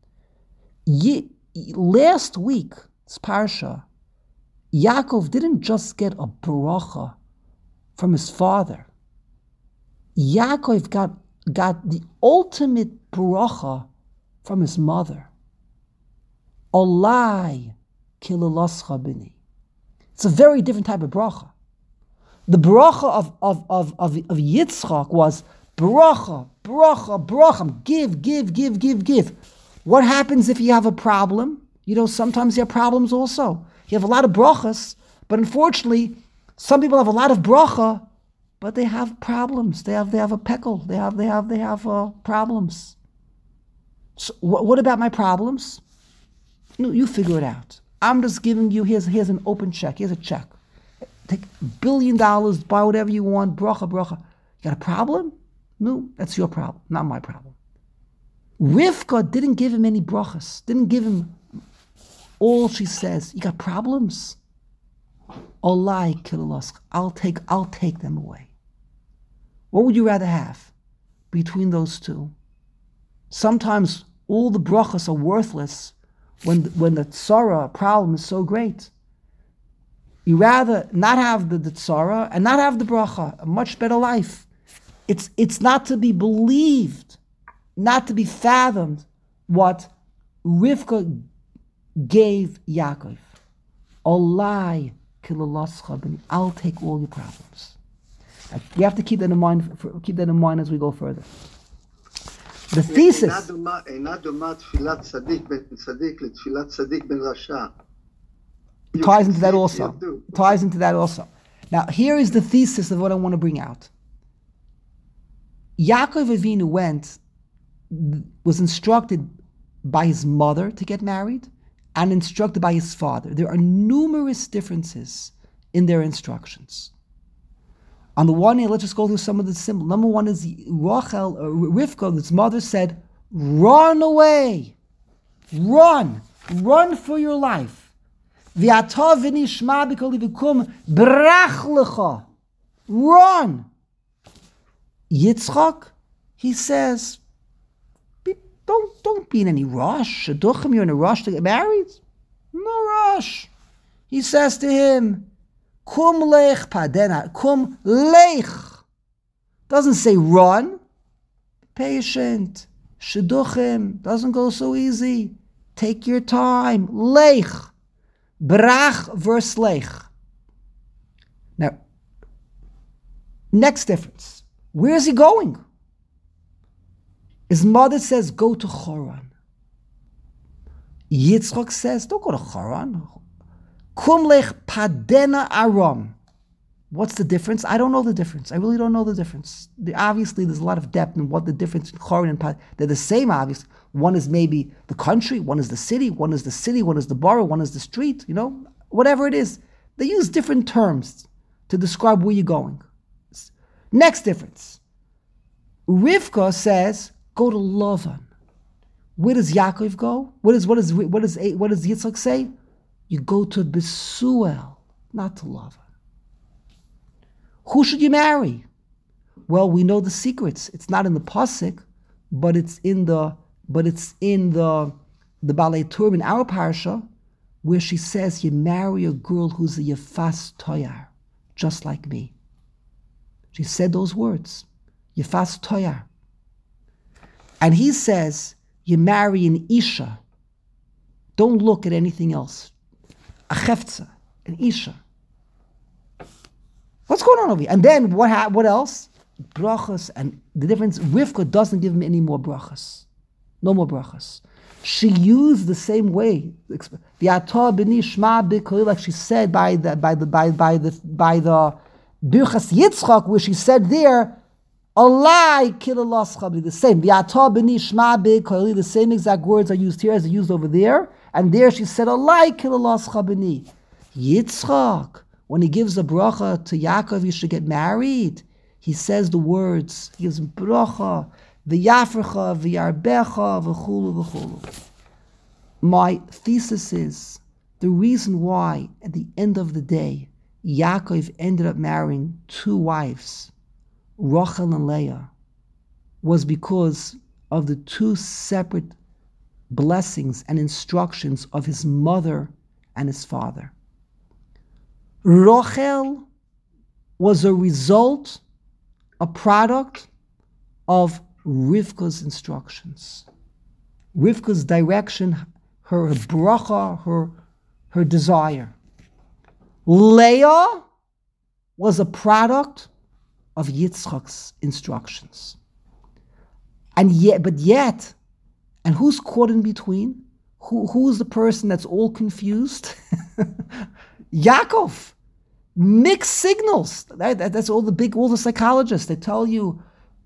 Last week, it's parsha, Yaakov didn't just get a bracha from his father. Yaakov got the ultimate bracha from his mother. Olai kilaloscha bini. It's a very different type of bracha. The bracha of Yitzchak was bracha, give. What happens if you have a problem? You know, sometimes you have problems also. You have a lot of brachas, but unfortunately, some people have a lot of bracha, but they have problems. They have a peckle. They have problems. So what about my problems? No, you figure it out. I'm just giving you, here's an open check. Here's a check. Take $1 billion, buy whatever you want, bracha. You got a problem? No, that's your problem, not my problem. Rivka didn't give him any brachas, didn't give him all she says. You got problems? Olai kilaloscha. I'll take them away. What would you rather have between those two? Sometimes all the brachas are worthless when the tzara problem is so great. You rather not have the tzara and not have the bracha. A much better life. It's not to be believed, not to be fathomed what Rivka gave Yaakov. Olai kilaloscha b'ni. I'll take all your problems. You have to keep that in mind as we go further. The thesis ties into that also. Now, here is the thesis of what I want to bring out. Yaakov Avinu was instructed by his mother to get married and instructed by his father. There are numerous differences in their instructions. On the one hand, let's just go through some of the symbols. Number one is Rivka, his mother said, run away. Run for your life. Run. Yitzchak, he says, don't be in any rush. You're in a rush to get married? No rush. He says to him, Kum lech padena. Kum lech. Doesn't say run. Patient. Shidduchim doesn't go so easy. Take your time. Leich. Brach versus leich. Now, next difference. Where is he going? His mother says, go to Choran. Yitzchak says, don't go to Choran. Kum lech padena aram. What's the difference? I don't know the difference. I really don't know the difference. Obviously, there's a lot of depth in what the difference in Choran and Padana. They're the same, obviously. One is maybe the country, one is the city, one is the borough, one is the street, whatever it is. They use different terms to describe where you're going. Next difference. Rivka says, go to Lavan. Where does Yaakov go? What does Yitzchak say? You go to Besuel, not to Lavan. Who should you marry? Well, we know the secrets. It's not in the pasuk, but it's in the Balei Turim in our parsha, where she says you marry a girl who's a Yefas Toyar, just like me. She said those words, Yefas Toyar. And he says you marry an Isha. Don't look at anything else. A Chefza, an Isha. What's going on over here? And then what else? Brachas, and the difference, Rivka doesn't give him any more brachas. No more brachas. She used the same way. V'atah b'ni shma b'kol, like she said by the Birchas Yitzchak, where she said there, Alai kilalas chabli, the same. V'atah b'ni shma b'kol, the same exact words are used here as are used over there. And there she said, Alai kilalas chabli. Yitzchak, when he gives a bracha to Yaakov, you should get married. He says the words, he gives bracha, v'yafrecha, v'yarbecha, v'chulu, v'chulu. My thesis is, the reason why, at the end of the day, Yaakov ended up marrying two wives, Rachel and Leah, was because of the two separate blessings and instructions of his mother and his father. Rachel was a result, a product of Rivka's instructions. Rivka's direction, her bracha, her desire. Leah was a product of Yitzchak's instructions. And yet, and who's caught in between? Who's the person that's all confused? Yaakov. Mixed signals. That's all the psychologists. They tell you,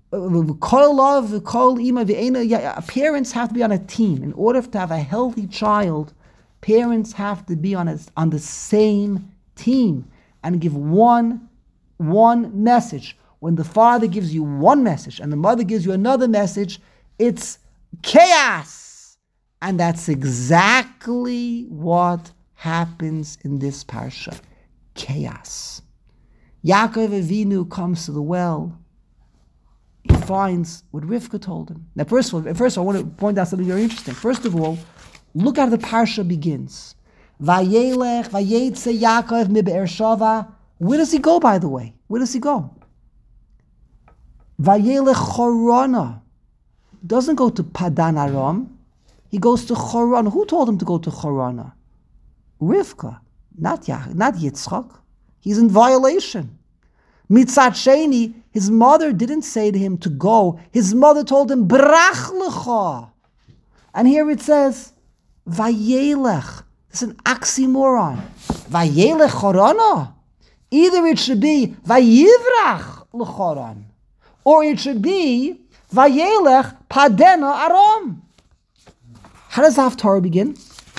parents have to be on a team. In order to have a healthy child, parents have to be on the same team and give one message. When the father gives you one message and the mother gives you another message, it's chaos. And that's exactly what happens in this parsha. Chaos. Yaakov Avinu comes to the well. He finds what Rivka told him. Now, first of all, I want to point out something very interesting. First of all, look how the parsha begins. Vayelech, vayetze Yaakov mi Be'ersheva. Where does he go, by the way? Where does he go? Vayelech Chorana. Doesn't go to Padan Aram. He goes to Chorana. Who told him to go to Chorana? Rivka. Not Yitzchak. He's in violation. Mitzat Sheni, his mother didn't say to him to go. His mother told him, Brach lecha. And here it says, Vayelech. It's an oxymoron. Vayelech Chorana. Either it should be Vayivrach lechoran, or it should be Vayelech Padena Aram. How does the Haftarah begin?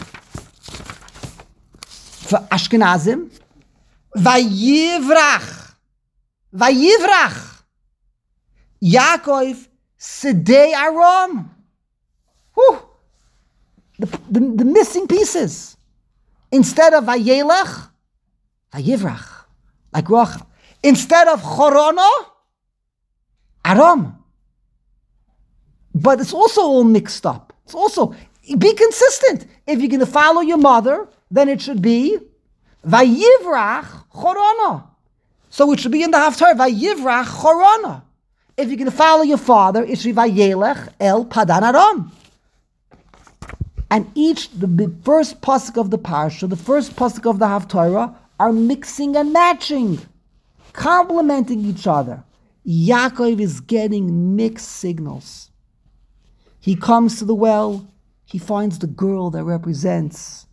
For Ashkenazim, Vayivrach. Yaakov Sedei Aram. Whew. The missing pieces. Instead of Vayelech, Vayivrach. Like Rachel. Instead of Chorana, Aram. But it's also all mixed up. It's also, be consistent. If you're going to follow your mother, then it should be Vayivrach Chorana. So it should be in the Haftarah, Vayivrach Chorana. if you can follow your father, it's Vayelech El Padan Aram. And the first pasuk of the parsha, the first pasuk of the Haftarah, are mixing and matching, complementing each other. Yaakov is getting mixed signals. He comes to the well, he finds the girl that represents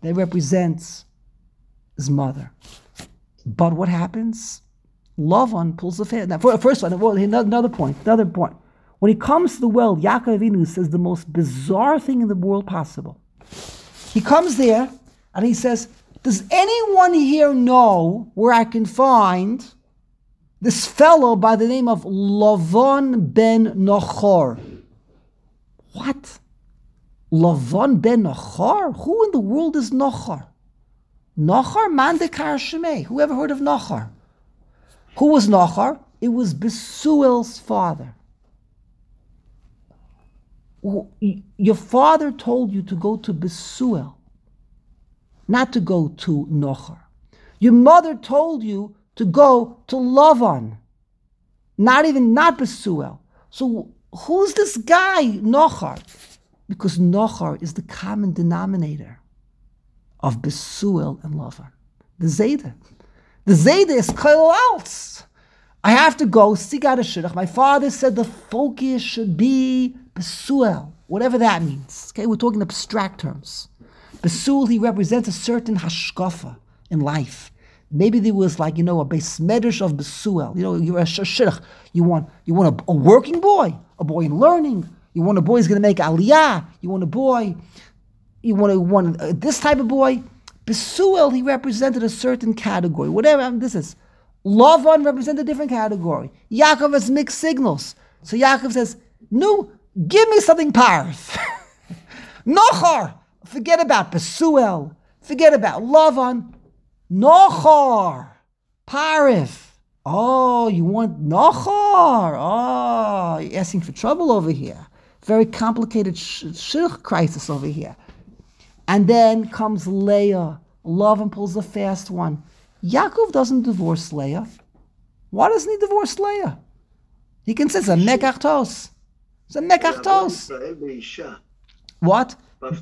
his mother. But what happens? Lavan pulls the fair. Now, first one, another point. When he comes to the well, Yaakov Avinu says the most bizarre thing in the world possible. He comes there and he says, does anyone here know where I can find this fellow by the name of Lavan ben Nachor? What? Lavan ben Nachor? Who in the world is Nachor? Nachor Mandekar Shemei. Who ever heard of Nachor? Who was Nachor? It was Besuel's father. Your father told you to go to Besuel, not to go to Nachor. Your mother told you to go to Lavan, not Besuel. So who's this guy, Nachor? Because Nachor is the common denominator of Besuel and Lavan. The Zayda. The Zayda is Kol else. I have to go seek out a shidduch. My father said the focus should be Besuel, whatever that means. Okay, we're talking abstract terms. Besuel, he represents a certain hashkafa in life. Maybe there was a beis medrash of Besuel. You're a shidduch. You want a working boy, a boy in learning. You want a boy who's going to make aliyah. You want this type of boy. Besuel, he represented a certain category. Whatever this is. Lavan represented a different category. Yaakov has mixed signals. So Yaakov says, no, give me something parv. Nachor, forget about Besuel. Forget about Lavan. Nachor, parv. Oh, you want Nachor? Oh, you're asking for trouble over here. Very complicated shidduch crisis over here. And then comes Leah. Lavan pulls the fast one. Yaakov doesn't divorce Leah. Why doesn't he divorce Leah? He can say it's a mekachtos. It's a mekachtos. What?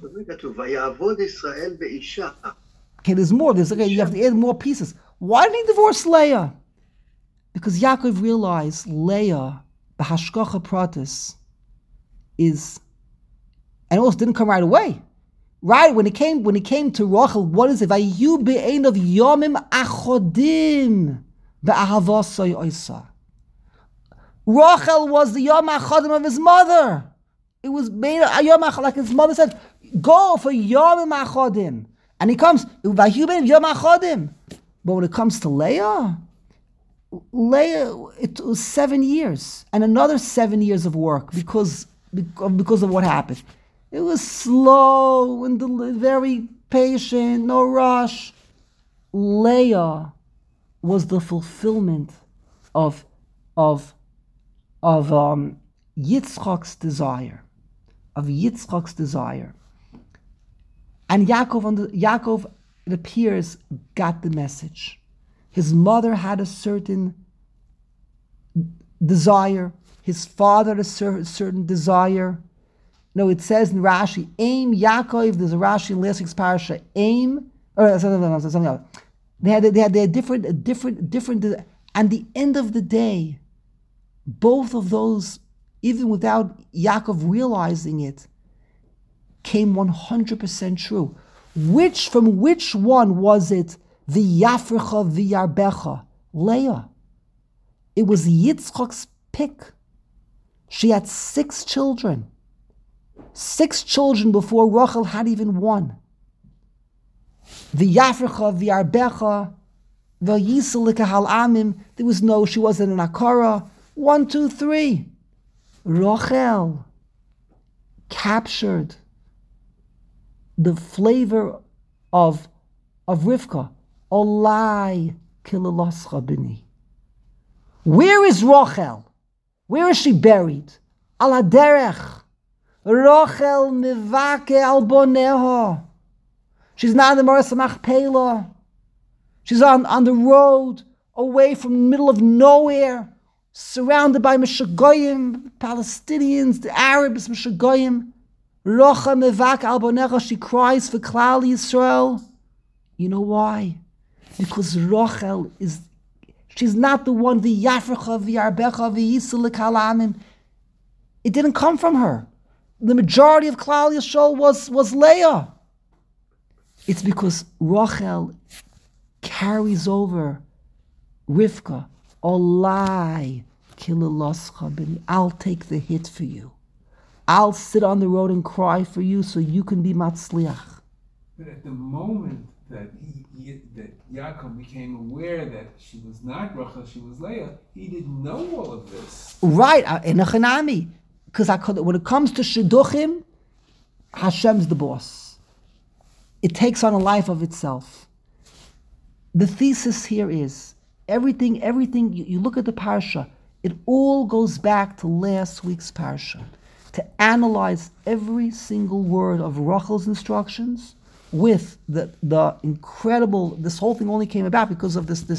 Okay, there's more. You have to add more pieces. Why did he divorce Leah? Because Yaakov realized Leah, the hashkacha pratis, is, and also didn't come right away. Right, when he came to Rachel, what is it? Vayu be'ein of yomim achodim be'ahavasai oisa. Rachel was the yom achodim of his mother. It was made a yom achodim, like his mother said, go for yomim achodim. And he comes, vayu be'ein of yom achodim. But when it comes to Leah, it was 7 years. And another 7 years of work because of what happened. It was slow and very patient, no rush. Leah was the fulfillment of Yitzchak's desire, And Yaakov, it appears, got the message. His mother had a certain desire. His father had a certain desire. No, it says in Rashi, Aim Yaakov. There's a Rashi in last week's parasha. Aim, or something else. They had different. And the end of the day, both of those, even without Yaakov realizing it, came 100% true. From which one was it? V'yafrecha v'yarbecha, Leah. It was Yitzchak's pick. She had 6 children. 6 children before Rachel had even one. V'yafrecha v'yarbecha v'yisel l'kahal amim. She wasn't an akara. 1, 2, 3. Rachel captured the flavor of Rivka. Olai kilalascha bini. Where is Rachel? Where is she buried? Al haderech. Rachel mivake al boneha. She's not in the Maras Machpelah. She's on the road, away from the middle of nowhere, surrounded by Meshagoyim, Palestinians, the Arabs, Meshagoyim. Rocha mevak al bonecha, she cries for Klal Yisrael. You know why? Because Rochel she's not the one, the Yafrecha, the Arbecha, the Yisrael Kalamim. It didn't come from her. The majority of Klal Yisrael was Leah. It's because Rochel carries over Rivka. Olai kilaloscha b'ni. I'll take the hit for you. I'll sit on the road and cry for you so you can be matzliach. But at the moment that that Yaakov became aware that she was not Rachel, she was Leah, he didn't know all of this. Right, in a Chanami. Because when it comes to Shidduchim, Hashem's the boss. It takes on a life of itself. The thesis here is, everything, you look at the parsha, it all goes back to last week's parsha, to analyze every single word of Rachel's instructions with the incredible. This whole thing only came about because of this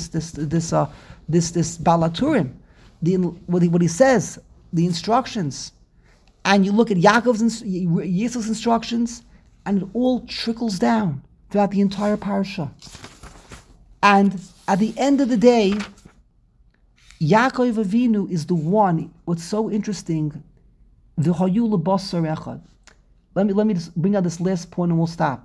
Balaturim, what he says, the instructions, and you look at Yisro's instructions, and it all trickles down throughout the entire parsha. And at the end of the day, Yaakov Avinu is the one. What's so interesting, v'hayu lebasar echad. Let me just bring out this last point and we'll stop.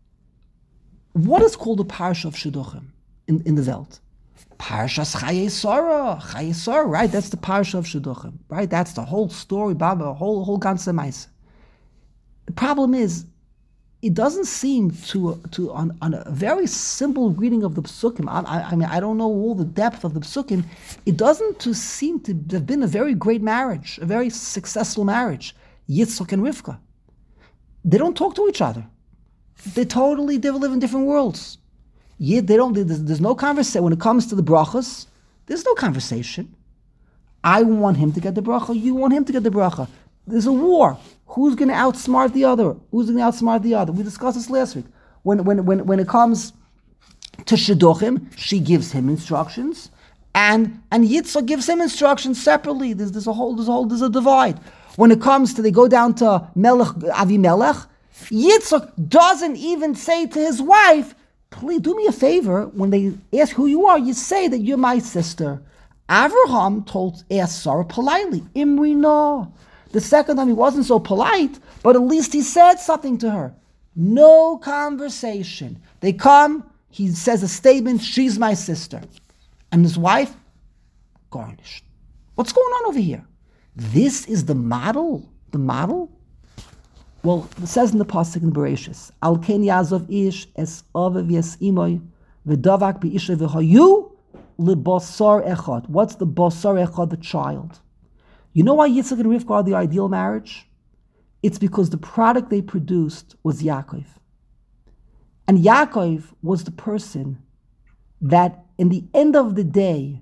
What is called the parsha of Shidduchim in the Welt? Parshas Chayei Sarah, right? That's the parsha of Shidduchim, right? That's the whole story, Baba, whole ganze Maisa. The problem is, it doesn't seem to on a very simple reading of the Psukim. I mean, I don't know all the depth of the Psukim. It doesn't seem to have been a very great marriage, a very successful marriage. Yitzchak and Rivka. They don't talk to each other. They live in different worlds. Yet there's no conversation. When it comes to the brachas, there's no conversation. I want him to get the bracha, you want him to get the bracha. There's a war. Who's going to outsmart the other? We discussed this last week. When it comes to Shidduchim, she gives him instructions, and Yitzchak gives him instructions separately. There's a divide. When it comes to, they go down to Avimelech, Yitzchak doesn't even say to his wife, please do me a favor, when they ask who you are, you say that you're my sister. Avraham asked Sarah politely, Imri no. The second time he wasn't so polite, but at least he said something to her. No conversation. They come, he says a statement, she's my sister. And his wife, garnished. What's going on over here? This is the model? The model? Well, it says in the pasuk in Bereshis, Al ken yazov ish es ave v'es imoy v'davak b'isha v'hayu lebasar echad. What's the basar echad? The child. You know why Yitzchak and Rivka are the ideal marriage? It's because the product they produced was Yaakov. And Yaakov was the person that, in the end of the day,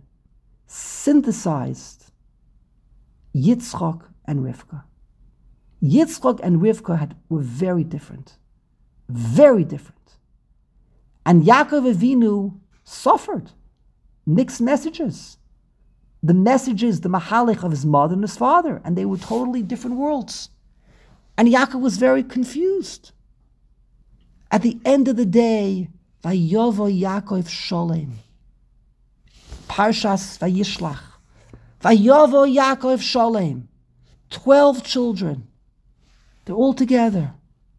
synthesized Yitzchak and Rivka. Yitzchak and Rivka were very different. Very different. And Yaakov Avinu suffered mixed messages. The messages, the mahalech of his mother and his father, and they were totally different worlds. And Yaakov was very confused. At the end of the day, Vayovo Yaakov Sholem. Parshas Vayishlach. Vayovo Yaakov Sholem. 12 children. They're all together.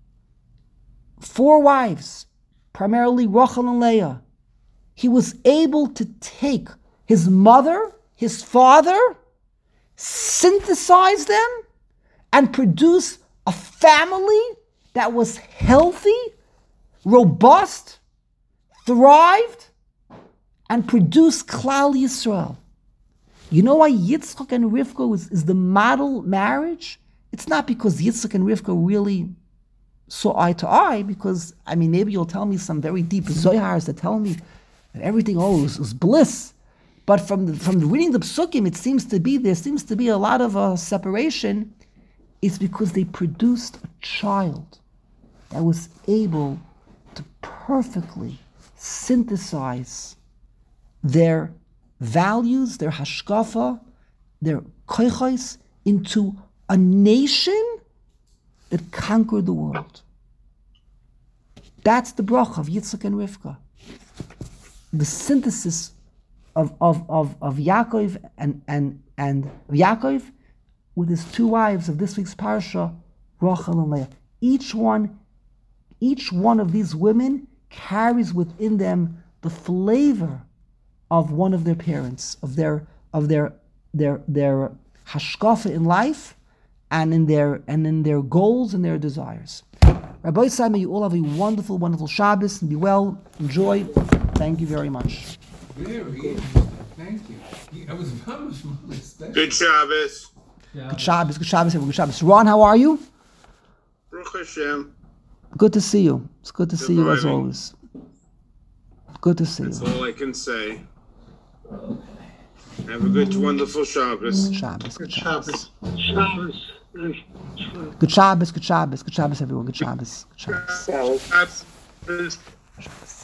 4 wives, primarily Rachel and Leah. He was able to take his mother, his father, synthesize them, and produce a family that was healthy, robust, thrived, and produced Klal Yisrael. You know why Yitzchak and Rivka is the model marriage? It's not because Yitzchak and Rivka really saw eye to eye, because, maybe you'll tell me some very deep Zohars that tell me that everything, was bliss. But from the reading the Psukim, there seems to be a lot of separation. It's because they produced a child that was able to perfectly synthesize their values, their hashkafa, koichos into a nation that conquered the world. That's the bracha of Yitzchak and Rivka. The synthesis of Yaakov and Yaakov with his two wives of this week's parsha, Rachel and Leah. Each one of these women carries within them the flavor of one of their parents, of their hashkafa in life, and in their goals and their desires. Rabbi Simon, you all have a wonderful, wonderful Shabbos, and be well. Enjoy. Thank you very much. Very interesting. Thank you. I was very special. Good Shabbos. Good Shabbos, good Shabbos, everyone. Good Shabbos. Ron, how are you? Baruch Hashem. Good to see you. It's good to see you as Surviving. always. Good to see That's you. all I can say. Have a good, wonderful Shabbos. Shabbos, good Good Shabbos. Shabbos. Good Shabbos, good Shabbos, good Shabbos, everyone. Good Shabbos, good Shabbos. Shabbos. Shabbos.